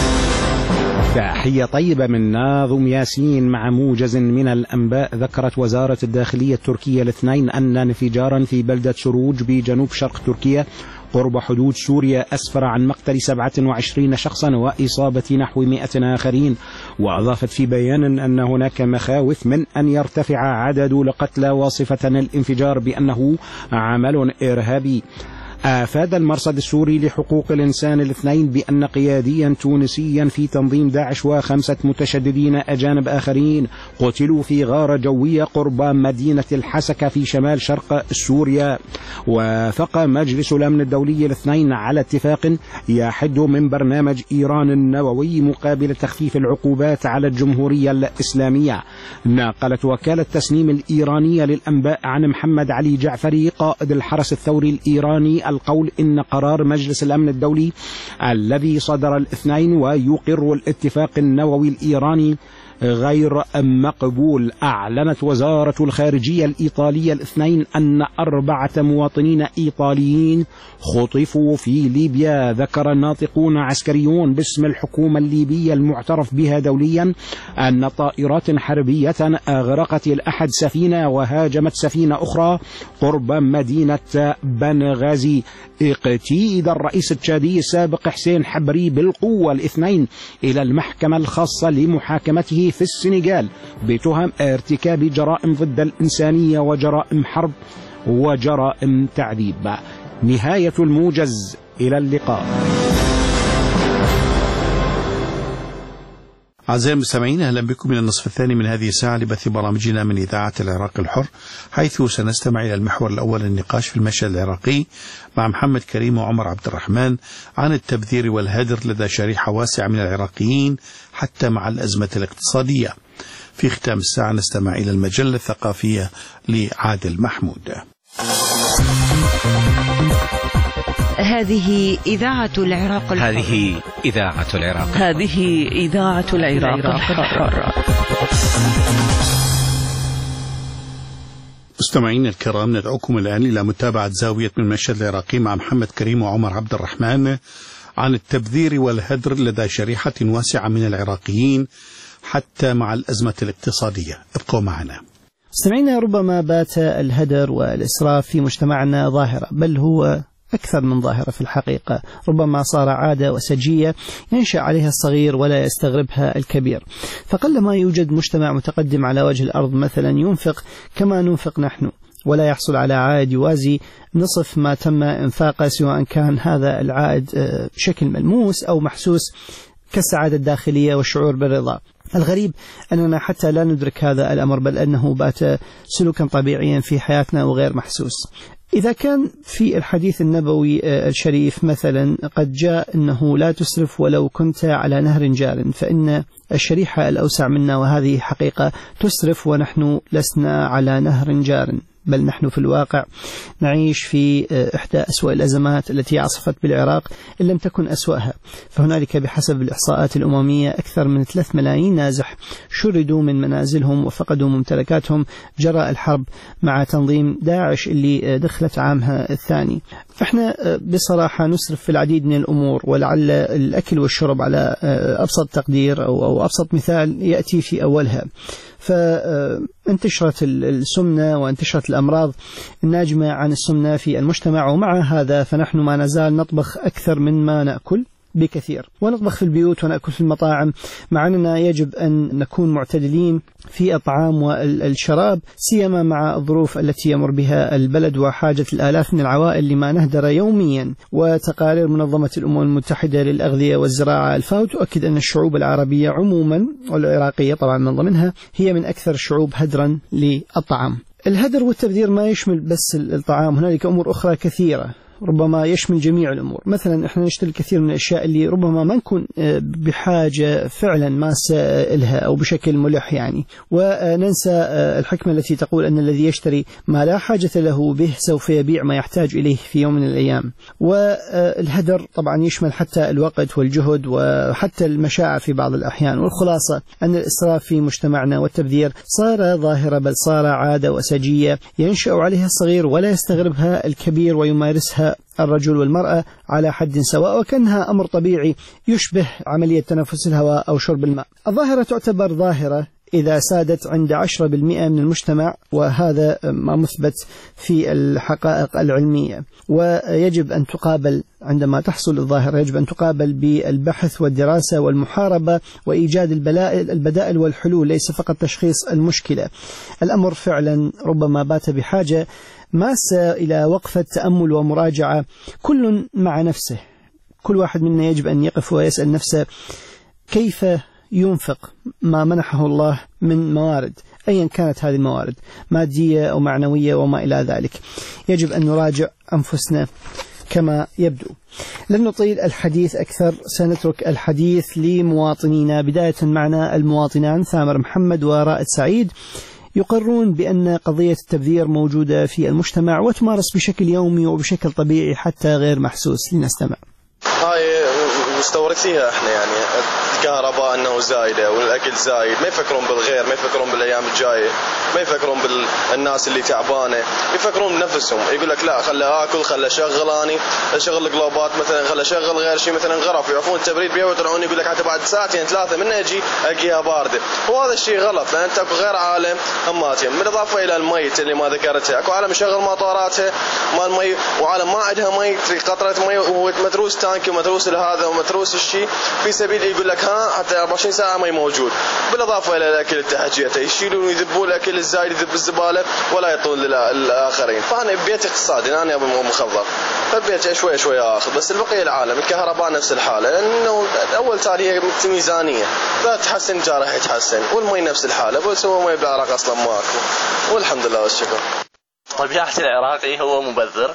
تحية طيبة من ناظم ياسين مع موجز من الأنباء. ذكرت وزارة الداخلية التركية الاثنين أن انفجارا في بلدة سروج بجنوب شرق تركيا قرب حدود سوريا أسفر عن مقتل سبعة وعشرين شخصا وإصابة نحو مئة آخرين. وأضافت في بيان أن هناك مخاوف من أن يرتفع عدد القتلى واصفة الانفجار بأنه عمل إرهابي. أفاد المرصد السوري لحقوق الإنسان الاثنين بأن قياديا تونسيا في تنظيم داعش وخمسة متشددين أجانب آخرين قتلوا في غارة جوية قرب مدينة الحسكة في شمال شرق سوريا. وافق مجلس الأمن الدولي الاثنين على اتفاق يحد من برنامج إيران النووي مقابل تخفيف العقوبات على الجمهورية الإسلامية. نقلت وكالة تسنيم الإيرانية للأنباء عن محمد علي جعفري قائد الحرس الثوري الإيراني القول إن قرار مجلس الأمن الدولي الذي صدر الاثنين ويقر الاتفاق النووي الإيراني غير مقبول. أعلنت وزارة الخارجية الإيطالية الاثنين أن أربعة مواطنين إيطاليين خطفوا في ليبيا. ذكر ناطقون عسكريون باسم الحكومة الليبية المعترف بها دوليا أن طائرات حربية أغرقت الأحد سفينة وهاجمت سفينة أخرى قرب مدينة بنغازي. اقتيد الرئيس التشادي السابق حسين حبري بالقوة الاثنين إلى المحكمة الخاصة لمحاكمته في السنغال بتهم ارتكاب جرائم ضد الإنسانية وجرائم حرب وجرائم تعذيب. نهاية الموجز، إلى اللقاء. أعزائي المستمعين، أهلا بكم إلى النصف الثاني من هذه الساعة لبث برامجنا من إذاعة العراق الحر، حيث سنستمع إلى المحور الأول النقاش في المشهد العراقي مع محمد كريم وعمر عبد الرحمن عن التبذير والهدر لدى شريحة واسعة من العراقيين حتى مع الأزمة الاقتصادية. في ختام الساعة نستمع إلى المجلة الثقافية لعادل محمود. هذه إذاعة العراق الحر. هذه إذاعة العراق هذه إذاعة العراق الحر. مستمعينا الكرام، ندعوكم الآن إلى متابعة زاوية من المشهد العراقي مع محمد كريم وعمر عبد الرحمن عن التبذير والهدر لدى شريحة واسعة من العراقيين حتى مع الأزمة الاقتصادية. ابقوا معنا. مستمعينا، ربما بات الهدر والإسراف في مجتمعنا ظاهرة، بل هو أكثر من ظاهرة في الحقيقة. ربما صار عادة وسجية ينشأ عليها الصغير ولا يستغربها الكبير. فقلما يوجد مجتمع متقدم على وجه الأرض مثلا ينفق كما ننفق نحن، ولا يحصل على عائد يوازي نصف ما تم إنفاقه، سواء كان هذا العائد بشكل ملموس أو محسوس كالسعادة الداخلية والشعور بالرضا. الغريب أننا حتى لا ندرك هذا الأمر، بل أنه بات سلوكا طبيعيا في حياتنا وغير محسوس. إذا كان في الحديث النبوي الشريف مثلا قد جاء أنه لا تسرف ولو كنت على نهر جار، فإن الشريحة الأوسع منا، وهذه حقيقة، تسرف ونحن لسنا على نهر جار، بل نحن في الواقع نعيش في إحدى أسوأ الأزمات التي عصفت بالعراق إن لم تكن أسوأها. فهنالك بحسب الإحصاءات الأممية أكثر من ثلاثة ملايين نازح شردوا من منازلهم وفقدوا ممتلكاتهم جراء الحرب مع تنظيم داعش اللي دخلت عامها الثاني. فإحنا بصراحة نسرف في العديد من الأمور، ولعل الأكل والشرب على أبسط تقدير أو أبسط مثال يأتي في أولها. فانتشرت السمنة وانتشرت الأمراض الناجمة عن السمنة في المجتمع، ومع هذا فنحن ما نزال نطبخ أكثر من ما نأكل بكثير، ونطبخ في البيوت ونأكل في المطاعم، مع أننا يجب أن نكون معتدلين في الطعام والشراب، سيما مع الظروف التي يمر بها البلد وحاجة الآلاف من العوائل لما نهدر يوميا. وتقارير منظمة الأمم المتحدة للأغذية والزراعة الفاو تؤكد أن الشعوب العربية عموما، والعراقية طبعا من ضمنها، هي من أكثر الشعوب هدرا للطعام. الهدر والتبذير ما يشمل بس الطعام، هنالك أمور أخرى كثيرة، ربما يشمل جميع الأمور. مثلا إحنا نشتري الكثير من الأشياء اللي ربما ما نكون بحاجة فعلا ماسة لها أو بشكل ملح يعني، وننسى الحكمة التي تقول أن الذي يشتري ما لا حاجة له به سوف يبيع ما يحتاج إليه في يوم من الأيام. والهدر طبعا يشمل حتى الوقت والجهد وحتى المشاعر في بعض الأحيان. والخلاصة أن الإسراف في مجتمعنا والتبذير صار ظاهرة، بل صار عادة وسجية ينشأ عليها الصغير ولا يستغربها الكبير، ويمارسها الرجل والمرأة على حد سواء، وكأنها أمر طبيعي يشبه عملية تنفس الهواء أو شرب الماء. الظاهرة تعتبر ظاهرة إذا سادت عند عشرة بالمئة من المجتمع، وهذا ما مثبت في الحقائق العلمية، ويجب أن تقابل عندما تحصل الظاهرة يجب أن تقابل بالبحث والدراسة والمحاربة وإيجاد البدائل والحلول، ليس فقط تشخيص المشكلة. الأمر فعلا ربما بات بحاجة ماسة إلى وقفة تأمل ومراجعة، كل مع نفسه. كل واحد منا يجب أن يقف ويسأل نفسه كيف ينفق ما منحه الله من موارد، أيا كانت هذه الموارد مادية أو معنوية وما إلى ذلك. يجب أن نراجع أنفسنا كما يبدو. لن نطيل الحديث أكثر، سنترك الحديث لمواطنينا، بداية معنا المواطنان ثامر محمد ورائد سعيد، يقرون بأن قضية التبذير موجودة في المجتمع وتمارس بشكل يومي وبشكل طبيعي حتى غير محسوس. لنستمع. هاي مستورثيها احنا، يعني الكهرباء انه زايده والاكل زايد، ما يفكرون بالغير، ما يفكرون بالايام الجايه، ما يفكرون بالناس اللي تعبانه، يفكرون بنفسهم. يقول لك لا خلى اكل، خلى اشغل اني اشغل الجلوبات مثلا، خلى اشغل غير شيء مثلا غرف، يعرفون التبريد بيه ويطلعون يقول لك حتى بعد ساعتين ثلاثه من اجي الاقيها بارده. وهذا الشيء غلط، لان انت اكو غير عالم هماتهم، بالاضافه الى المي اللي ما ذكرتها، اكو عالم يشغل مطاراتها مال مي، وعالم ما عندها مي، قطره مي ومتروس تانكي ومتروس هذا ومتروس الشيء في سبيل يقول لك ها حتى أربعة وعشرين ساعه مي موجود. بالاضافه الى الاكل التحجيته، يشيلون ويذبون الاكل الزايد يذب الزباله ولا يعطون للاخرين. فانا ببيت اقتصادي، انا ابو مخضر، فبيت شوي شوي اخذ، بس البقيه العالم الكهرباء نفس الحاله، لانه اول تالي هي ميزانيه، لا تحسن جا راح يتحسن، والمي نفس الحاله، بس هو مي بالعراق اصلا ماكو، والحمد لله والشكر. طبيعه العراقي هو مبذر.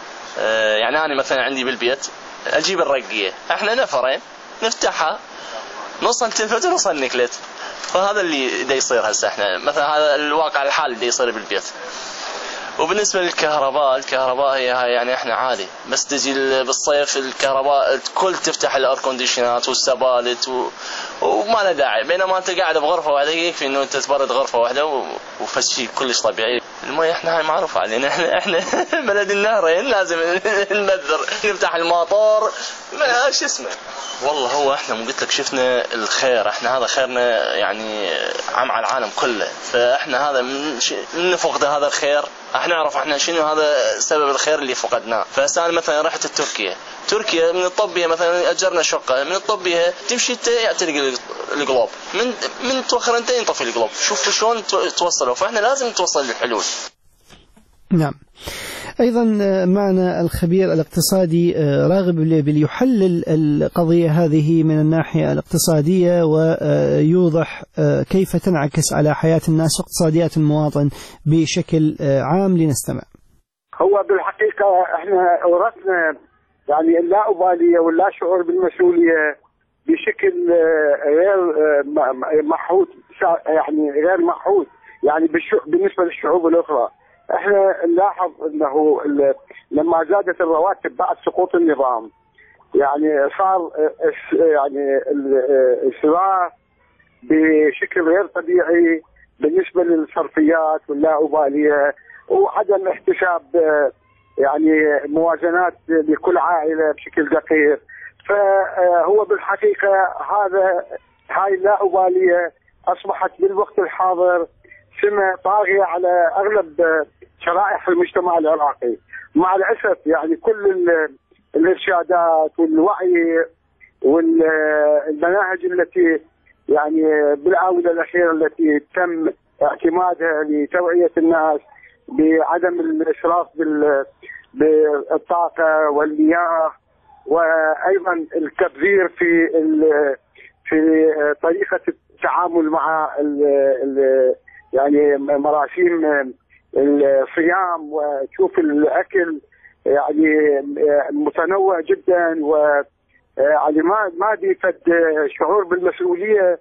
آه يعني انا مثلا عندي بالبيت اجيب الرقيه، احنا نفرين نفتحها نوصل تلفت ونوصل نكلت، فهذا اللي دا يصير هسه. احنا مثلا هذا الواقع الحالي اللي يصير بالبيت. وبالنسبه للكهرباء، الكهرباء هي يعني احنا عادي، بس تجي بالصيف الكهرباء الكل تفتح الاير كونديشنات والسبالت و... وما له داعي، بينما انت قاعد بغرفه واحده يكفي انه انت تبرد غرفه واحده و... وفشي كلش طبيعي. المي احنا هاي معروف علينا، احنا احنا بلد النهرين لازم نبذر، نفتح الماطور ما شو اسمه. والله هو احنا مو قلت لك شفنا الخير، احنا هذا خيرنا يعني عام على العالم كله، فاحنا هذا من, من نفقد هذا الخير احنا نعرف احنا شنو هذا سبب الخير اللي فقدناه. فسان مثلا رحت تركيا، تركيا من الطبية مثلا اجرنا شقه من الطبية تمشي تلقى القلوب، من من توخر انت ينطفي القلوب، شوف شلون توصلوا، فاحنا لازم نتوصل للحلول. نعم. أيضا معنا الخبير الاقتصادي راغب الليبي يحلل القضية هذه من الناحية الاقتصادية ويوضح كيف تنعكس على حياة الناس واقتصاديات المواطن بشكل عام. لنستمع. هو بالحقيقة احنا ورثنا يعني اللا أبالية واللا شعور بالمسؤولية بشكل غير محوط، يعني غير محوط يعني بالنسبة للشعوب الأخرى. احنا نلاحظ انه لما زادت الرواتب بعد سقوط النظام يعني صار يعني الاسراف بشكل غير طبيعي بالنسبه للصرفيات واللاؤباليه وعدم احتساب يعني موازنات لكل عائله بشكل دقيق. فهو بالحقيقه هذا هاي اللاؤباليه اصبحت بالوقت الحاضر سمة طاغية على أغلب شرائح المجتمع العراقي. مع الأسف يعني كل الإرشادات والوعي والمناهج التي يعني بالآونة الأخيرة التي تم اعتمادها لتوعية الناس بعدم الإسراف بالطاقة والمياه، وأيضا التبذير في في طريقة التعامل مع ال ال يعني مراسيم الصيام، وتشوف الاكل يعني متنوع جدا، و يعني ما ما بيفد شعور بالمسؤوليه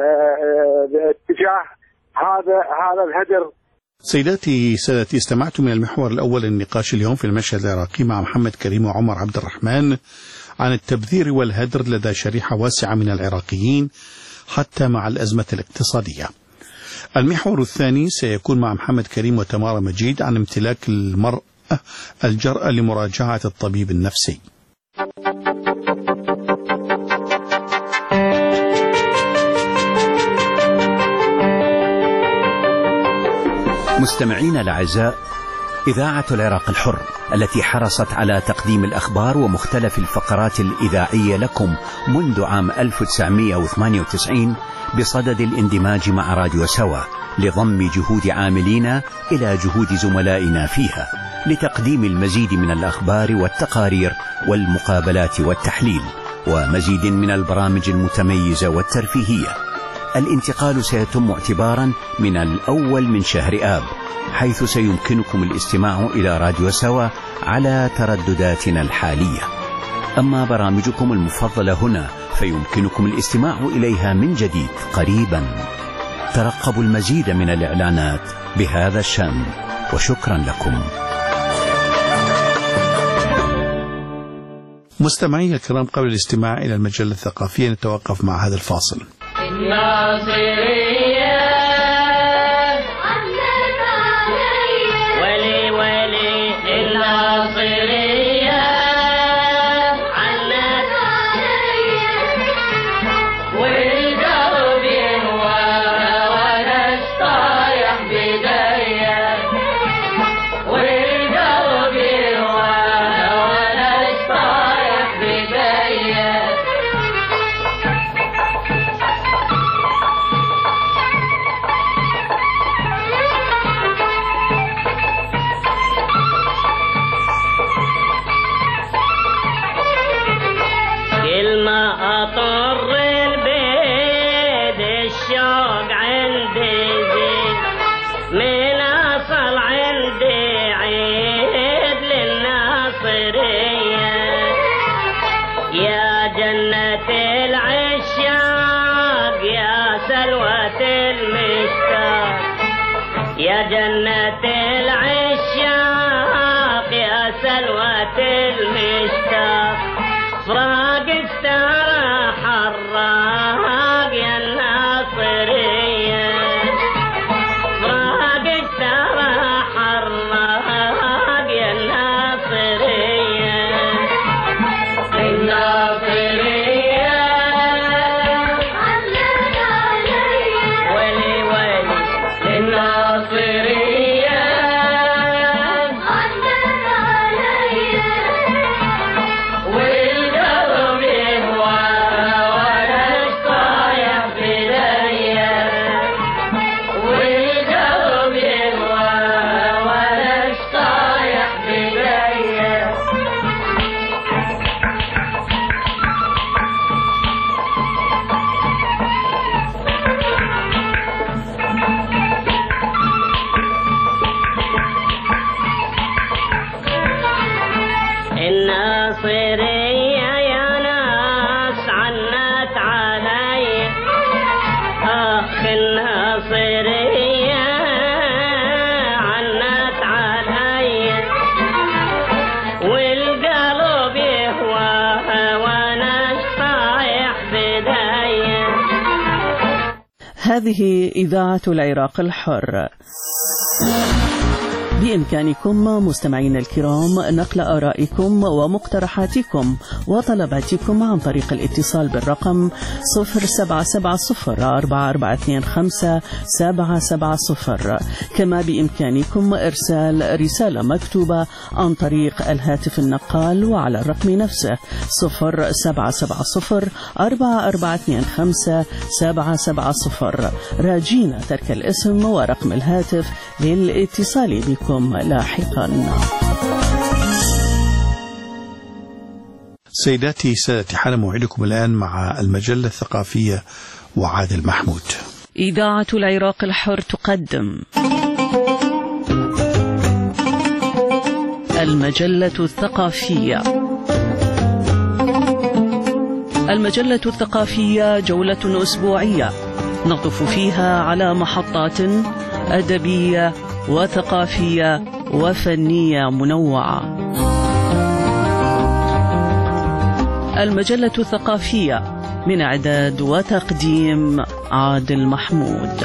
تجاه هذا هذا الهدر. سيداتي سادتي، استمعتم من المحور الأول النقاش اليوم في المشهد العراقي مع محمد كريم وعمر عبد الرحمن عن التبذير والهدر لدى شريحة واسعة من العراقيين حتى مع الأزمة الاقتصادية. المحور الثاني سيكون مع محمد كريم وتمارا مجيد عن امتلاك المرأة الجرأة لمراجعة الطبيب النفسي. مستمعين الأعزاء، إذاعة العراق الحر التي حرصت على تقديم الأخبار ومختلف الفقرات الإذاعية لكم منذ عام ألف وتسعمئة وثمانية وتسعين بصدد الاندماج مع راديو سوا لضم جهود عاملينا إلى جهود زملائنا فيها لتقديم المزيد من الأخبار والتقارير والمقابلات والتحليل ومزيد من البرامج المتميزة والترفيهية. الانتقال سيتم اعتبارا من الأول من شهر آب، حيث سيمكنكم الاستماع إلى راديو سوا على تردداتنا الحالية. أما برامجكم المفضلة هنا فيمكنكم الاستماع إليها من جديد قريبا. ترقبوا المزيد من الإعلانات بهذا الشأن، وشكرا لكم. مستمعي الكرام، قبل الاستماع إلى المجلة الثقافية نتوقف مع هذا الفاصل. الناصرية ولي ولي الناصرية عنت والقلب يهواها وانا طايح بداية، والقلب يهواها وانا طايح بداية. أطر البيد الشوق عندي زين، من أصل عندي عيد للناصرية. يا جنة العشاق يا سلوة المشتاق، يا جنة العشاق يا سلوة المشتاق. فراق استراح الراق يا الناصرية، فراق استراح الراق يا الناصرية. الناصرية ولي ولي الناصرية الناصرية يا ناس عنت علي. أخ الناصرية عنت علي، والقلب يهواها وانا طايح بداية. هذه إذاعة العراق الحر. بإمكانكم مستمعينا الكرام نقل آرائكم ومقترحاتكم وطلباتكم عن طريق الاتصال بالرقم صفر سبعة سبعة صفر أربعة أربعة اثنين خمسة سبعة سبعة صفر. كما بإمكانكم إرسال رسالة مكتوبة عن طريق الهاتف النقال وعلى الرقم نفسه صفر سبعة سبعة صفر أربعة أربعة اثنين خمسة سبعة سبعة صفر، راجين ترك الاسم ورقم الهاتف للاتصال بكم لاحقا. سيداتي سادتي، حان موعدكم الآن مع المجلة الثقافية وعادل محمود. إذاعة العراق الحر تقدم المجلة الثقافية. المجلة الثقافية جولة أسبوعية نطف فيها على محطات أدبية وثقافية وفنية منوعة. المجلة الثقافية من إعداد وتقديم عادل محمود.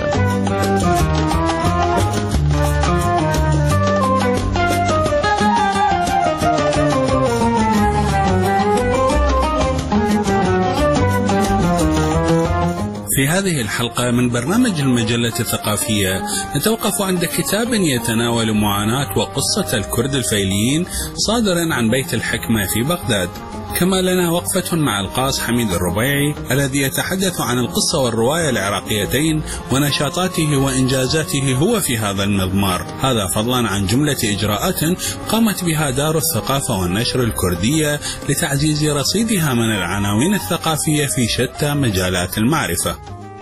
في هذه الحلقة من برنامج المجلة الثقافية نتوقف عند كتاب يتناول معاناة وقصة الكرد الفيليين صادرا عن بيت الحكمة في بغداد. كما لنا وقفة مع القاص حميد الربيعي الذي يتحدث عن القصة والرواية العراقيتين ونشاطاته وإنجازاته هو في هذا المضمار، هذا فضلا عن جملة إجراءات قامت بها دار الثقافة والنشر الكردية لتعزيز رصيدها من العناوين الثقافية في شتى مجالات المعرفة.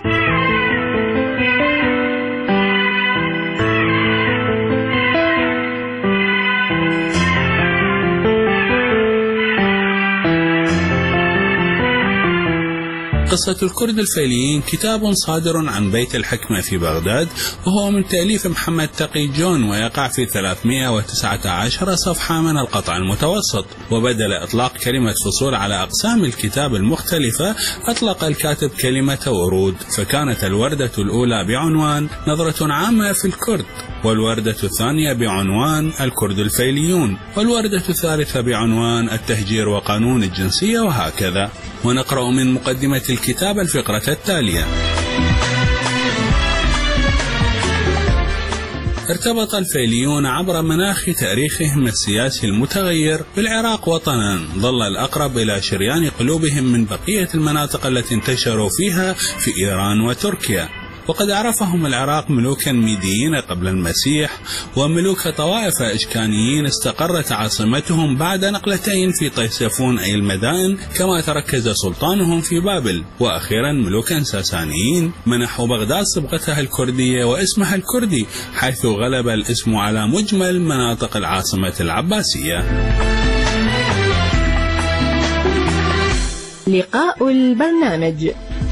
قصة الكرد الفيليين كتاب صادر عن بيت الحكمة في بغداد، وهو من تأليف محمد تقي جون، ويقع في ثلاثمائة وتسعة عشر صفحة من القطع المتوسط. وبدل إطلاق كلمة فصول على أقسام الكتاب المختلفة أطلق الكاتب كلمة ورود، فكانت الوردة الأولى بعنوان نظرة عامة في الكرد، والوردة الثانية بعنوان الكرد الفيليون، والوردة الثالثة بعنوان التهجير وقانون الجنسية، وهكذا. ونقرأ من مقدمة الكتاب الفقرة التالية: ارتبط الفيليون عبر مناخ تاريخهم السياسي المتغير بالعراق وطنا ظل الأقرب إلى شريان قلوبهم من بقية المناطق التي انتشروا فيها في إيران وتركيا. وقد عرفهم العراق ملوكا ميديين قبل المسيح، وملوك طوائف إشكانيين استقرت عاصمتهم بعد نقلتين في طيسفون أي المدائن، كما تركز سلطانهم في بابل. وأخيرا ملوكا ساسانيين منحوا بغداد صبغتها الكردية واسمها الكردي، حيث غلب الاسم على مجمل مناطق العاصمة العباسية. لقاء البرنامج.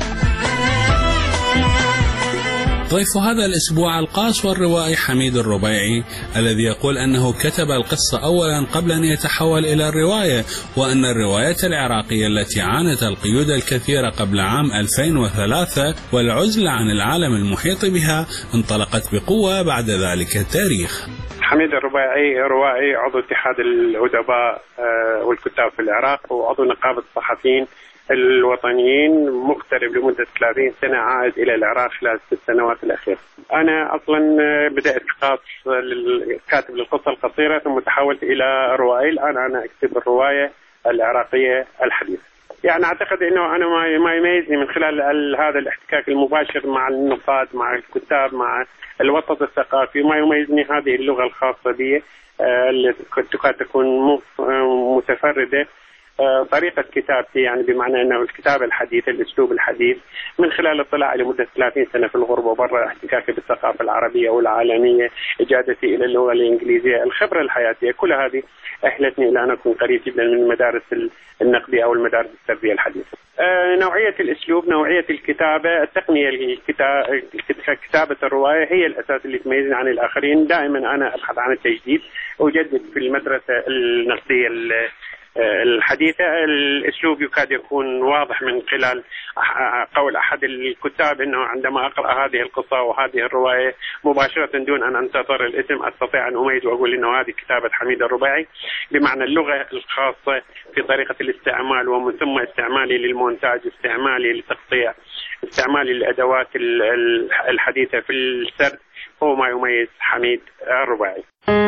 ضيف هذا الأسبوع القاص والروائي حميد الربيعي، الذي يقول أنه كتب القصة أولا قبل أن يتحول إلى الرواية، وأن الروايات العراقية التي عانت القيود الكثيرة قبل عام ألفين وثلاثة والعزلة عن العالم المحيط بها انطلقت بقوة بعد ذلك التاريخ. حميد الربيعي روائي، عضو اتحاد الأدباء والكتاب في العراق، وعضو نقابة الصحفيين الوطنيين، مغترب لمدة ثلاثين سنة، عائد إلى العراق خلال الست سنوات الأخيرة. أنا أصلا بدأت كاتب للقصة القصيرة، ثم تحولت إلى روائي. الآن أنا أكتب الرواية العراقية الحديثة. يعني أعتقد أنه أنا ما يميزني من خلال هذا الاحتكاك المباشر مع النقاد، مع الكتاب، مع الوسط الثقافي، ما يميزني هذه اللغة الخاصة بي التي قد تكون متفردة. طريقة كتابتي يعني بمعنى أنه الكتابة الحديثة، الأسلوب الحديث، من خلال اطلاعي لمدة ثلاثين سنة في الغربة برا، احتكاكي بالثقافة العربية والعالمية، إجادتي إلى اللغة الإنجليزية، الخبرة الحياتية، كل هذه أهلتني إلى أن أكون قريب جدا من مدارس النقدية أو المدارس التربية الحديثة. آه نوعية الأسلوب، نوعية الكتابة، التقنية، كتابة الرواية هي الأساس اللي تميزني عن الآخرين. دائما أنا أبحث عن التجديد، أجدد في المدرسة النقدية الحديثة. الأسلوب يكاد يكون واضح من خلال قول أحد الكتاب أنه عندما أقرأ هذه القصة وهذه الرواية مباشرة دون أن أنتظر الاسم أستطيع أن أميز وأقول أنه هذه كتابة حميد الربيعي، بمعنى اللغة الخاصة في طريقة الاستعمال، ومن ثم استعمالي للمونتاج، استعمالي للتقطيع، استعمالي للأدوات الحديثة في السرد، هو ما يميز حميد الربيعي.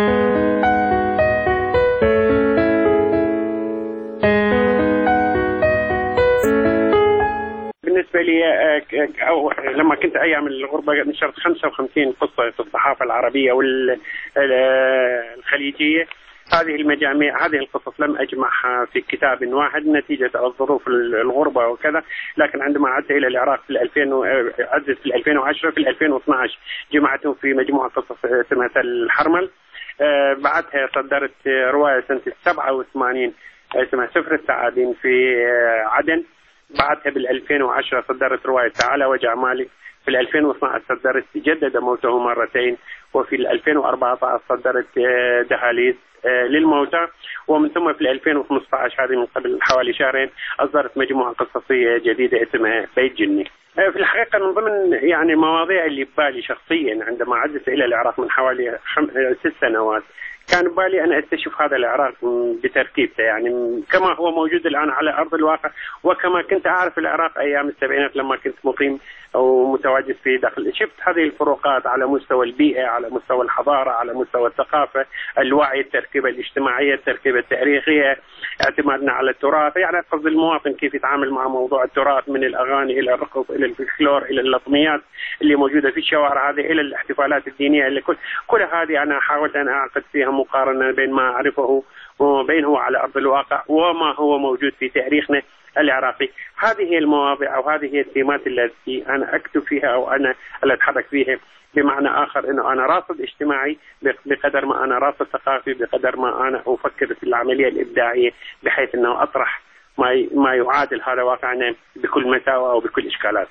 بالنسبة لي أو لما كنت أيام الغربة نشرت خمسة وخمسين قصة في الصحافة العربية والخليجية. هذه المجاميع، هذه القصص لم أجمعها في كتاب واحد نتيجة الظروف الغربة وكذا، لكن عندما عدت إلى العراق في ألفين عدت في ألفين وعشرة، في ألفين واثني عشر جمعتهم في مجموعة قصص اسمها الحرمل. بعدها صدرت رواية سنة سبعة وثمانين اسمها سفر الثعابين في عدن. بعدها بال ألفين وعشرة صدرت رواية تعالى وجع مالك. في ال ألفين واثناشر صدرت جدد موته مرتين. وفي ال ألفين وأربعة عشر صدرت دهاليز للموتى. ومن ثم في ال ألفين وخمسة عشر هذه من قبل حوالي شهرين أصدرت مجموعة قصصية جديدة اسمها بيت جني. في الحقيقة من ضمن يعني مواضيع اللي ببالي شخصيا عندما عدت إلى العراق من حوالي خم... ست سنوات كان ببالي أن أستشف هذا العراق بتركيبته، يعني كما هو موجود الآن على أرض الواقع وكما كنت أعرف العراق أيام السبعينات لما كنت مقيم أو متواجد في داخل. شفت هذه الفروقات على مستوى البيئة، على مستوى الحضارة، على مستوى الثقافة، الوعي، التركيبة الاجتماعية، التركيبة التاريخية، اعتمادنا على التراث. يعني قصد المواطن كيف يتعامل مع موضوع التراث من الأغاني إلى الرقص إلى الفلكلور إلى اللطميات اللي موجودة في الشوارع هذه إلى الاحتفالات الدينية اللي كل كل هذه أنا حاولت أن أعقد فيها مقارنة بين ما أعرفه وما بين هو على أرض الواقع وما هو موجود في تاريخنا العراقي. هذه هي المواضيع أو هذه هي التيمات التي أنا أكتب فيها أو أنا اللي أتحرك فيها. بمعنى آخر أنه أنا راصد اجتماعي بقدر ما أنا راصد ثقافي، بقدر ما أنا أفكر في العملية الإبداعية بحيث أنه أطرح ما ما يعادل هذا واقعنا بكل مساوئ وبكل إشكالات.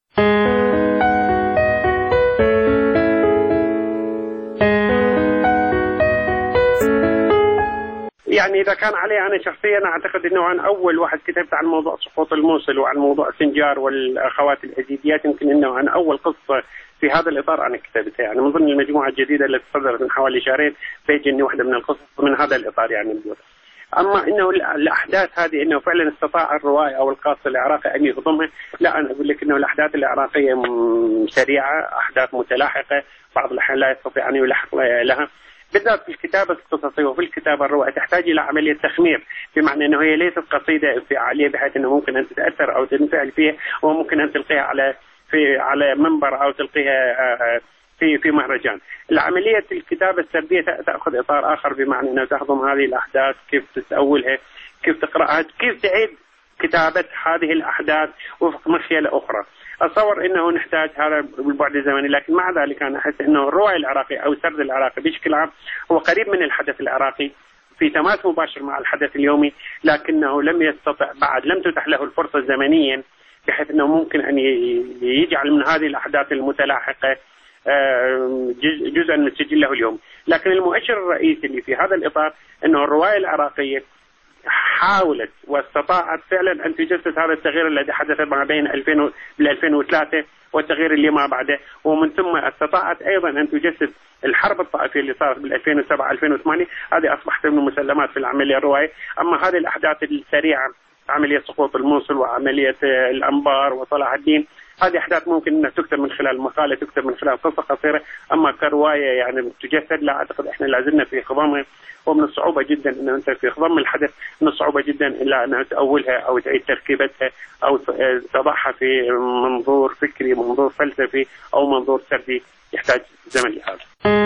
يعني إذا كان علي أنا شخصيا أعتقد أنه أنا أول واحد كتبت عن موضوع سقوط الموصل وعن موضوع سنجار والأخوات الأزيديات، يمكن أنه أنا أول قصة في هذا الإطار أنا كتبتها، يعني من ضمن المجموعة الجديدة التي صدرت من حوالي شهرين بيجني واحدة من القصص من هذا الإطار يعني. أما أنه الأحداث هذه أنه فعلا استطاع الروائي أو القاص العراقي أن يهضمها، لا، أنا أقول لك أنه الأحداث العراقية سريعة، أحداث متلاحقة، بعض الأحيان لا يستطيع أن يلحق لها، بالذات في الكتابة القصصية وفي الكتابة الروائية تحتاج إلى عملية تخمير، بمعنى أنه هي ليست قصيدة انفعالية بحيث أنه ممكن أن تتأثر أو تنفعل فيها وممكن أن تلقيها على في على منبر أو تلقيها في في مهرجان. العملية الكتابة السردية تأخذ إطار آخر، بمعنى أنه تهضم هذه الأحداث، كيف تسأولها، كيف تقرأها، كيف تعيد كتابة هذه الأحداث وفق مخيلة أخرى. أتصور أنه نحتاج هذا بالبعد الزمني، لكن مع ذلك أنا أحس أنه الرواية العراقي أو السرد العراقي بشكل عام هو قريب من الحدث العراقي في تماس مباشر مع الحدث اليومي، لكنه لم يستطع بعد، لم تتح له الفرصة زمنيا بحيث أنه ممكن أن يجعل من هذه الأحداث المتلاحقة جزءا من سجله اليوم. لكن المؤشر الرئيسي اللي في هذا الإطار أنه الرواية العراقية حاولت واستطاعت فعلا أن تجسد هذا التغيير الذي حدث ما بين ألفين وثلاثة والتغيير اللي ما بعده، ومن ثم استطاعت أيضا أن تجسد الحرب الطائفية اللي صارت بال ألفين وسبعة ألفين وثمانية. هذه أصبحت من المسلمات في العملية الروائية. أما هذه الأحداث السريعة، عملية سقوط الموصل وعملية الأنبار وصلاح الدين، هذه أحداث ممكن أن تكتب من خلال مقالة، تكتب من خلال قصة قصيرة، أما كرواية يعني تجسد لا أعتقد. إحنا لازلنا في خضمها، ومن الصعوبة جدا أن أنت في خضم الحدث، من الصعوبة جدا إلا أنها تأولها أو تعيد تركيبتها أو تضعها في منظور فكري، منظور فلسفي أو منظور سردي، يحتاج زمن لهذا.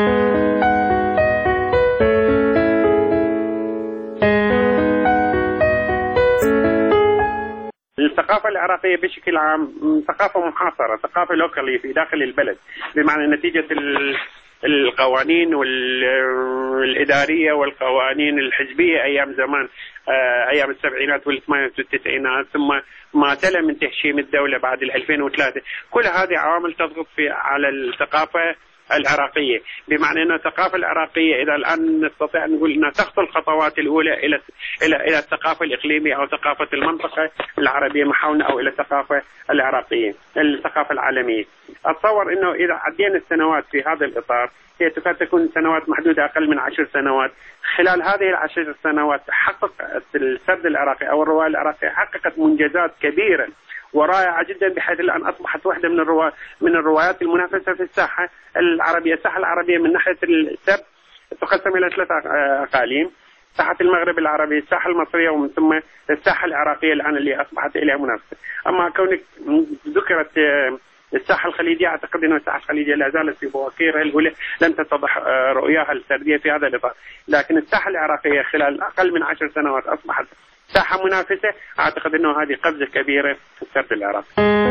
الثقافة العراقية بشكل عام ثقافة محاصرة، ثقافة لوكالية في داخل البلد، بمعنى نتيجة القوانين والإدارية والقوانين الحزبية أيام زمان، أيام السبعينات والثمانينات والتسعينات، ثم ما تلا من تهشيم الدولة بعد ألفين وثلاثة. كل هذه عوامل تضغط في على الثقافة العراقية، بمعنى أن الثقافة العراقية إذا الآن نستطيع أن نقول أنها تخطو الخطوات الأولى إلى إلى إلى الثقافة الإقليمية أو ثقافة المنطقة العربية محاولة أو إلى الثقافة العراقية، الثقافة العالمية. أتصور أنه إذا عدينا السنوات في هذا الإطار هي تكاد تكون سنوات محدودة، أقل من عشر سنوات. خلال هذه العشر سنوات حقق السرد العراقي أو الرواية العراقية حققت منجزات كبيرة ورائعة جدا، بحيث الآن أصبحت واحدة من الروا... من الروايات المنافسة في الساحة العربية. الساحة العربية من ناحية السرد تقسم إلى ثلاثة أقاليم: ساحة المغرب العربي، الساحة المصرية، ومن ثم الساحة العراقية الآن اللي أصبحت إليها منافسة. أما كونك ذكرت الساحة الخليجية، أعتقد أن الساحة الخليجية لا زالت في بواكيرها الأولى، لم تتضح رؤياها السردية في هذا الإطار. لكن الساحة العراقية خلال أقل من عشر سنوات أصبحت ساحة منافسة. أعتقد أنه هذه قفزة كبيرة في السرد العراقي.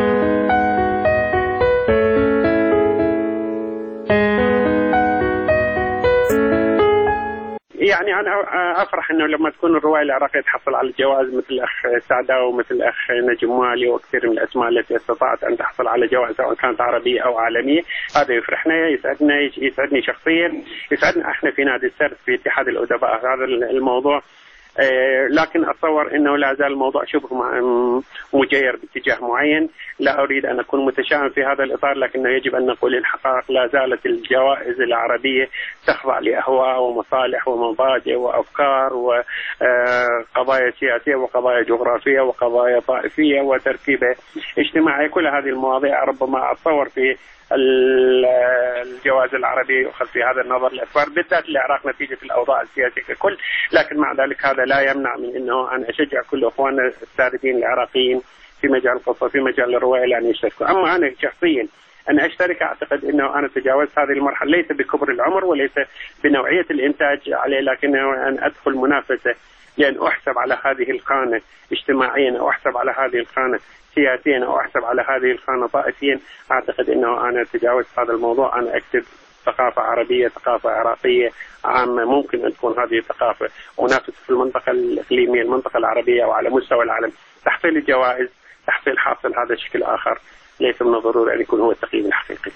يعني أنا أفرح أنه لما تكون الرواية العراقية تحصل على الجوائز مثل الأخ سعداوي ومثل الأخ نجم مالي وكثير من الأسماء التي استطاعت أن تحصل على جوائز سواء كانت عربية أو عالمية. هذا يفرحنا، يسعدنا، يسعدني شخصيا، يسعدنا احنا في نادي السرد في اتحاد الأدباء هذا الموضوع. لكن أتصور أنه لا زال الموضوع شبه مجير باتجاه معين. لا أريد أن أكون متشائم في هذا الإطار، لكنه يجب أن نقول الحقائق. لا زالت الجوائز العربية تخضع لأهواء ومصالح ومبادئ وأفكار وقضايا سياسية وقضايا جغرافية وقضايا طائفية وتركيبة اجتماعية. كل هذه المواضيع ربما أتصور في الجوائز العربية يؤخذ في هذا النظر الأكبر، بالذات العراق نتيجة الأوضاع السياسية ككل. لكن مع ذلك هذا لا يمنع من أنه أنا أشجع كل أخواننا الساردين العراقيين في مجال القصة في مجال الرواية لأن يشتركوا. أما أنا شخصيا أنا أشترك، أعتقد أنه أنا تجاوزت هذه المرحلة ليس بكبر العمر وليس بنوعية الإنتاج عليه، لكنه أن أدخل منافسة لأن أحسب على هذه الخانة اجتماعيا أو أحسب على هذه الخانة سياسيا أو أحسب على هذه الخانة طائفيا. أعتقد أنه أنا تجاوزت هذا الموضوع. أنا أكتب ثقافة عربية، ثقافة عراقية عامة، ممكن أن تكون هذه الثقافة منافسة في المنطقة الإقليمية المنطقة العربية وعلى مستوى العالم. تحصيل الجوائز، تحصيل حاصل هذا شكل آخر، ليس من الضروري أن يكون هو التقييم الحقيقي.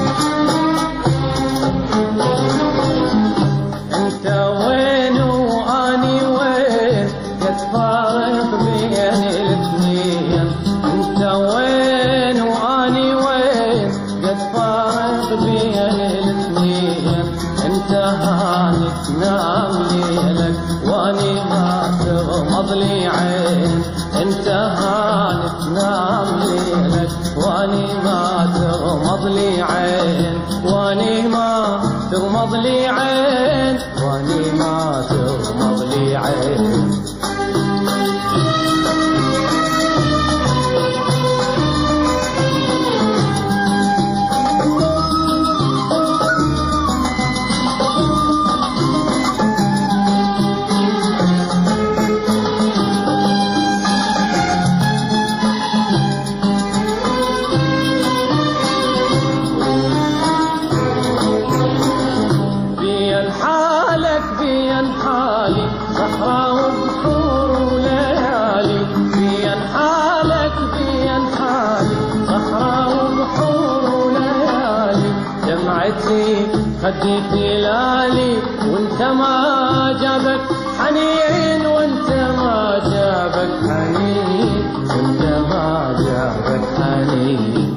أنت وين وأني وين يتفارق بين الاثنين، أنت وين وأني وين يتفارق بين الاثنين، أنت هاني تنام ليلك وأني ما تغمض لي عين، أنت هاني تنام ليلك وأني ما تغمض لي عين، وأني ما تغمض لي عين، وأني ما تغمض لي عين. خديت لالي وانت ما جابك حنين، وانت ما جابك حنين، وانت ما جابك حنين.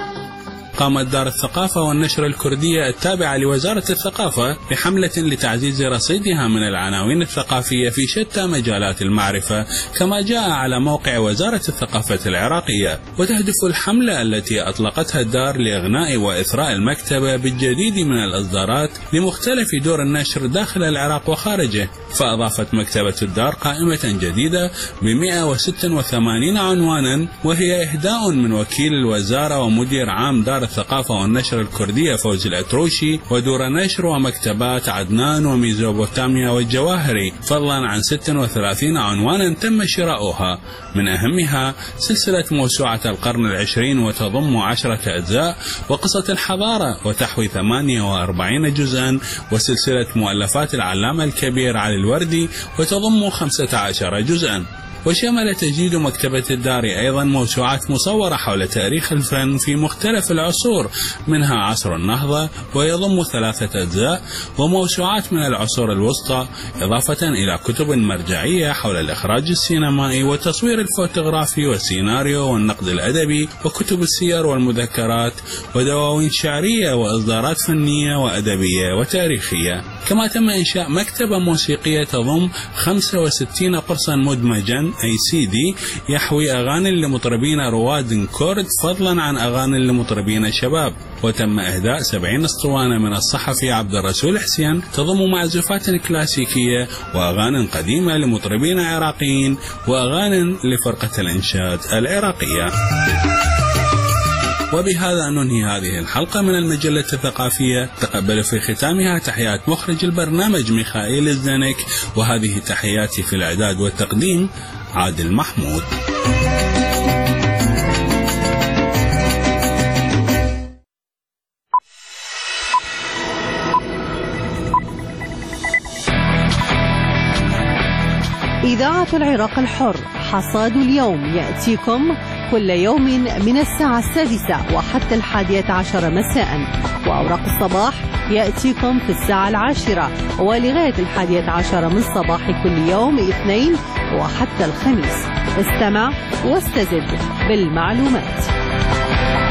قامت دار الثقافة والنشر الكردية التابعة لوزارة الثقافة بحملة لتعزيز رصيدها من العناوين الثقافية في شتى مجالات المعرفة كما جاء على موقع وزارة الثقافة العراقية. وتهدف الحملة التي أطلقتها الدار لإغناء وإثراء المكتبة بالجديد من الإصدارات لمختلف دور النشر داخل العراق وخارجه. فأضافت مكتبة الدار قائمة جديدة ب مئة وستة وثمانين عنوانا، وهي إهداء من وكيل الوزارة ومدير عام دار الثقافة والنشر الكردية فوزي الأتروشي ودور نشر ومكتبات عدنان وميزوبوتاميا والجواهري، فضلا عن ستة وثلاثين عنوانا تم شراؤها، من أهمها سلسلة موسوعة القرن العشرين وتضم عشرة أجزاء، وقصة الحضارة وتحوي ثمانية وأربعين جزءا، وسلسلة مؤلفات العلامة الكبير علي الوردي وتضم خمسة عشر جزءا. وشمل تجديد مكتبة الدار أيضا موسوعات مصورة حول تاريخ الفن في مختلف العصور، منها عصر النهضة ويضم ثلاثة أجزاء، وموسوعات من العصور الوسطى، إضافة إلى كتب مرجعية حول الإخراج السينمائي والتصوير الفوتوغرافي والسيناريو والنقد الأدبي وكتب السير والمذكرات ودواوين شعرية وإصدارات فنية وأدبية وتاريخية. كما تم إنشاء مكتبة موسيقية تضم خمسة وستين قرصا مدمجا أي سي دي يحوي أغاني لمطربين رواد كرد فضلا عن أغاني لمطربين شباب. وتم إهداء سبعين اسطوانة من الصحفي عبد الرسول حسين تضم معزوفات كلاسيكية وأغاني قديمة لمطربين عراقيين وأغاني لفرقة الإنشاد العراقية. وبهذا ننهي هذه الحلقة من المجلة الثقافية. تقبل في ختامها تحيات مخرج البرنامج ميخائيل الزنك، وهذه تحياتي في الإعداد والتقديم عادل محمود. إذاعة العراق الحر حصاد اليوم يأتيكم كل يوم من الساعة السادسة وحتى الحادية عشر مساء، وأوراق الصباح يأتيكم في الساعة العاشرة ولغاية الحادية عشر من صباح كل يوم اثنين وحتى الخميس. استمع واستزد بالمعلومات.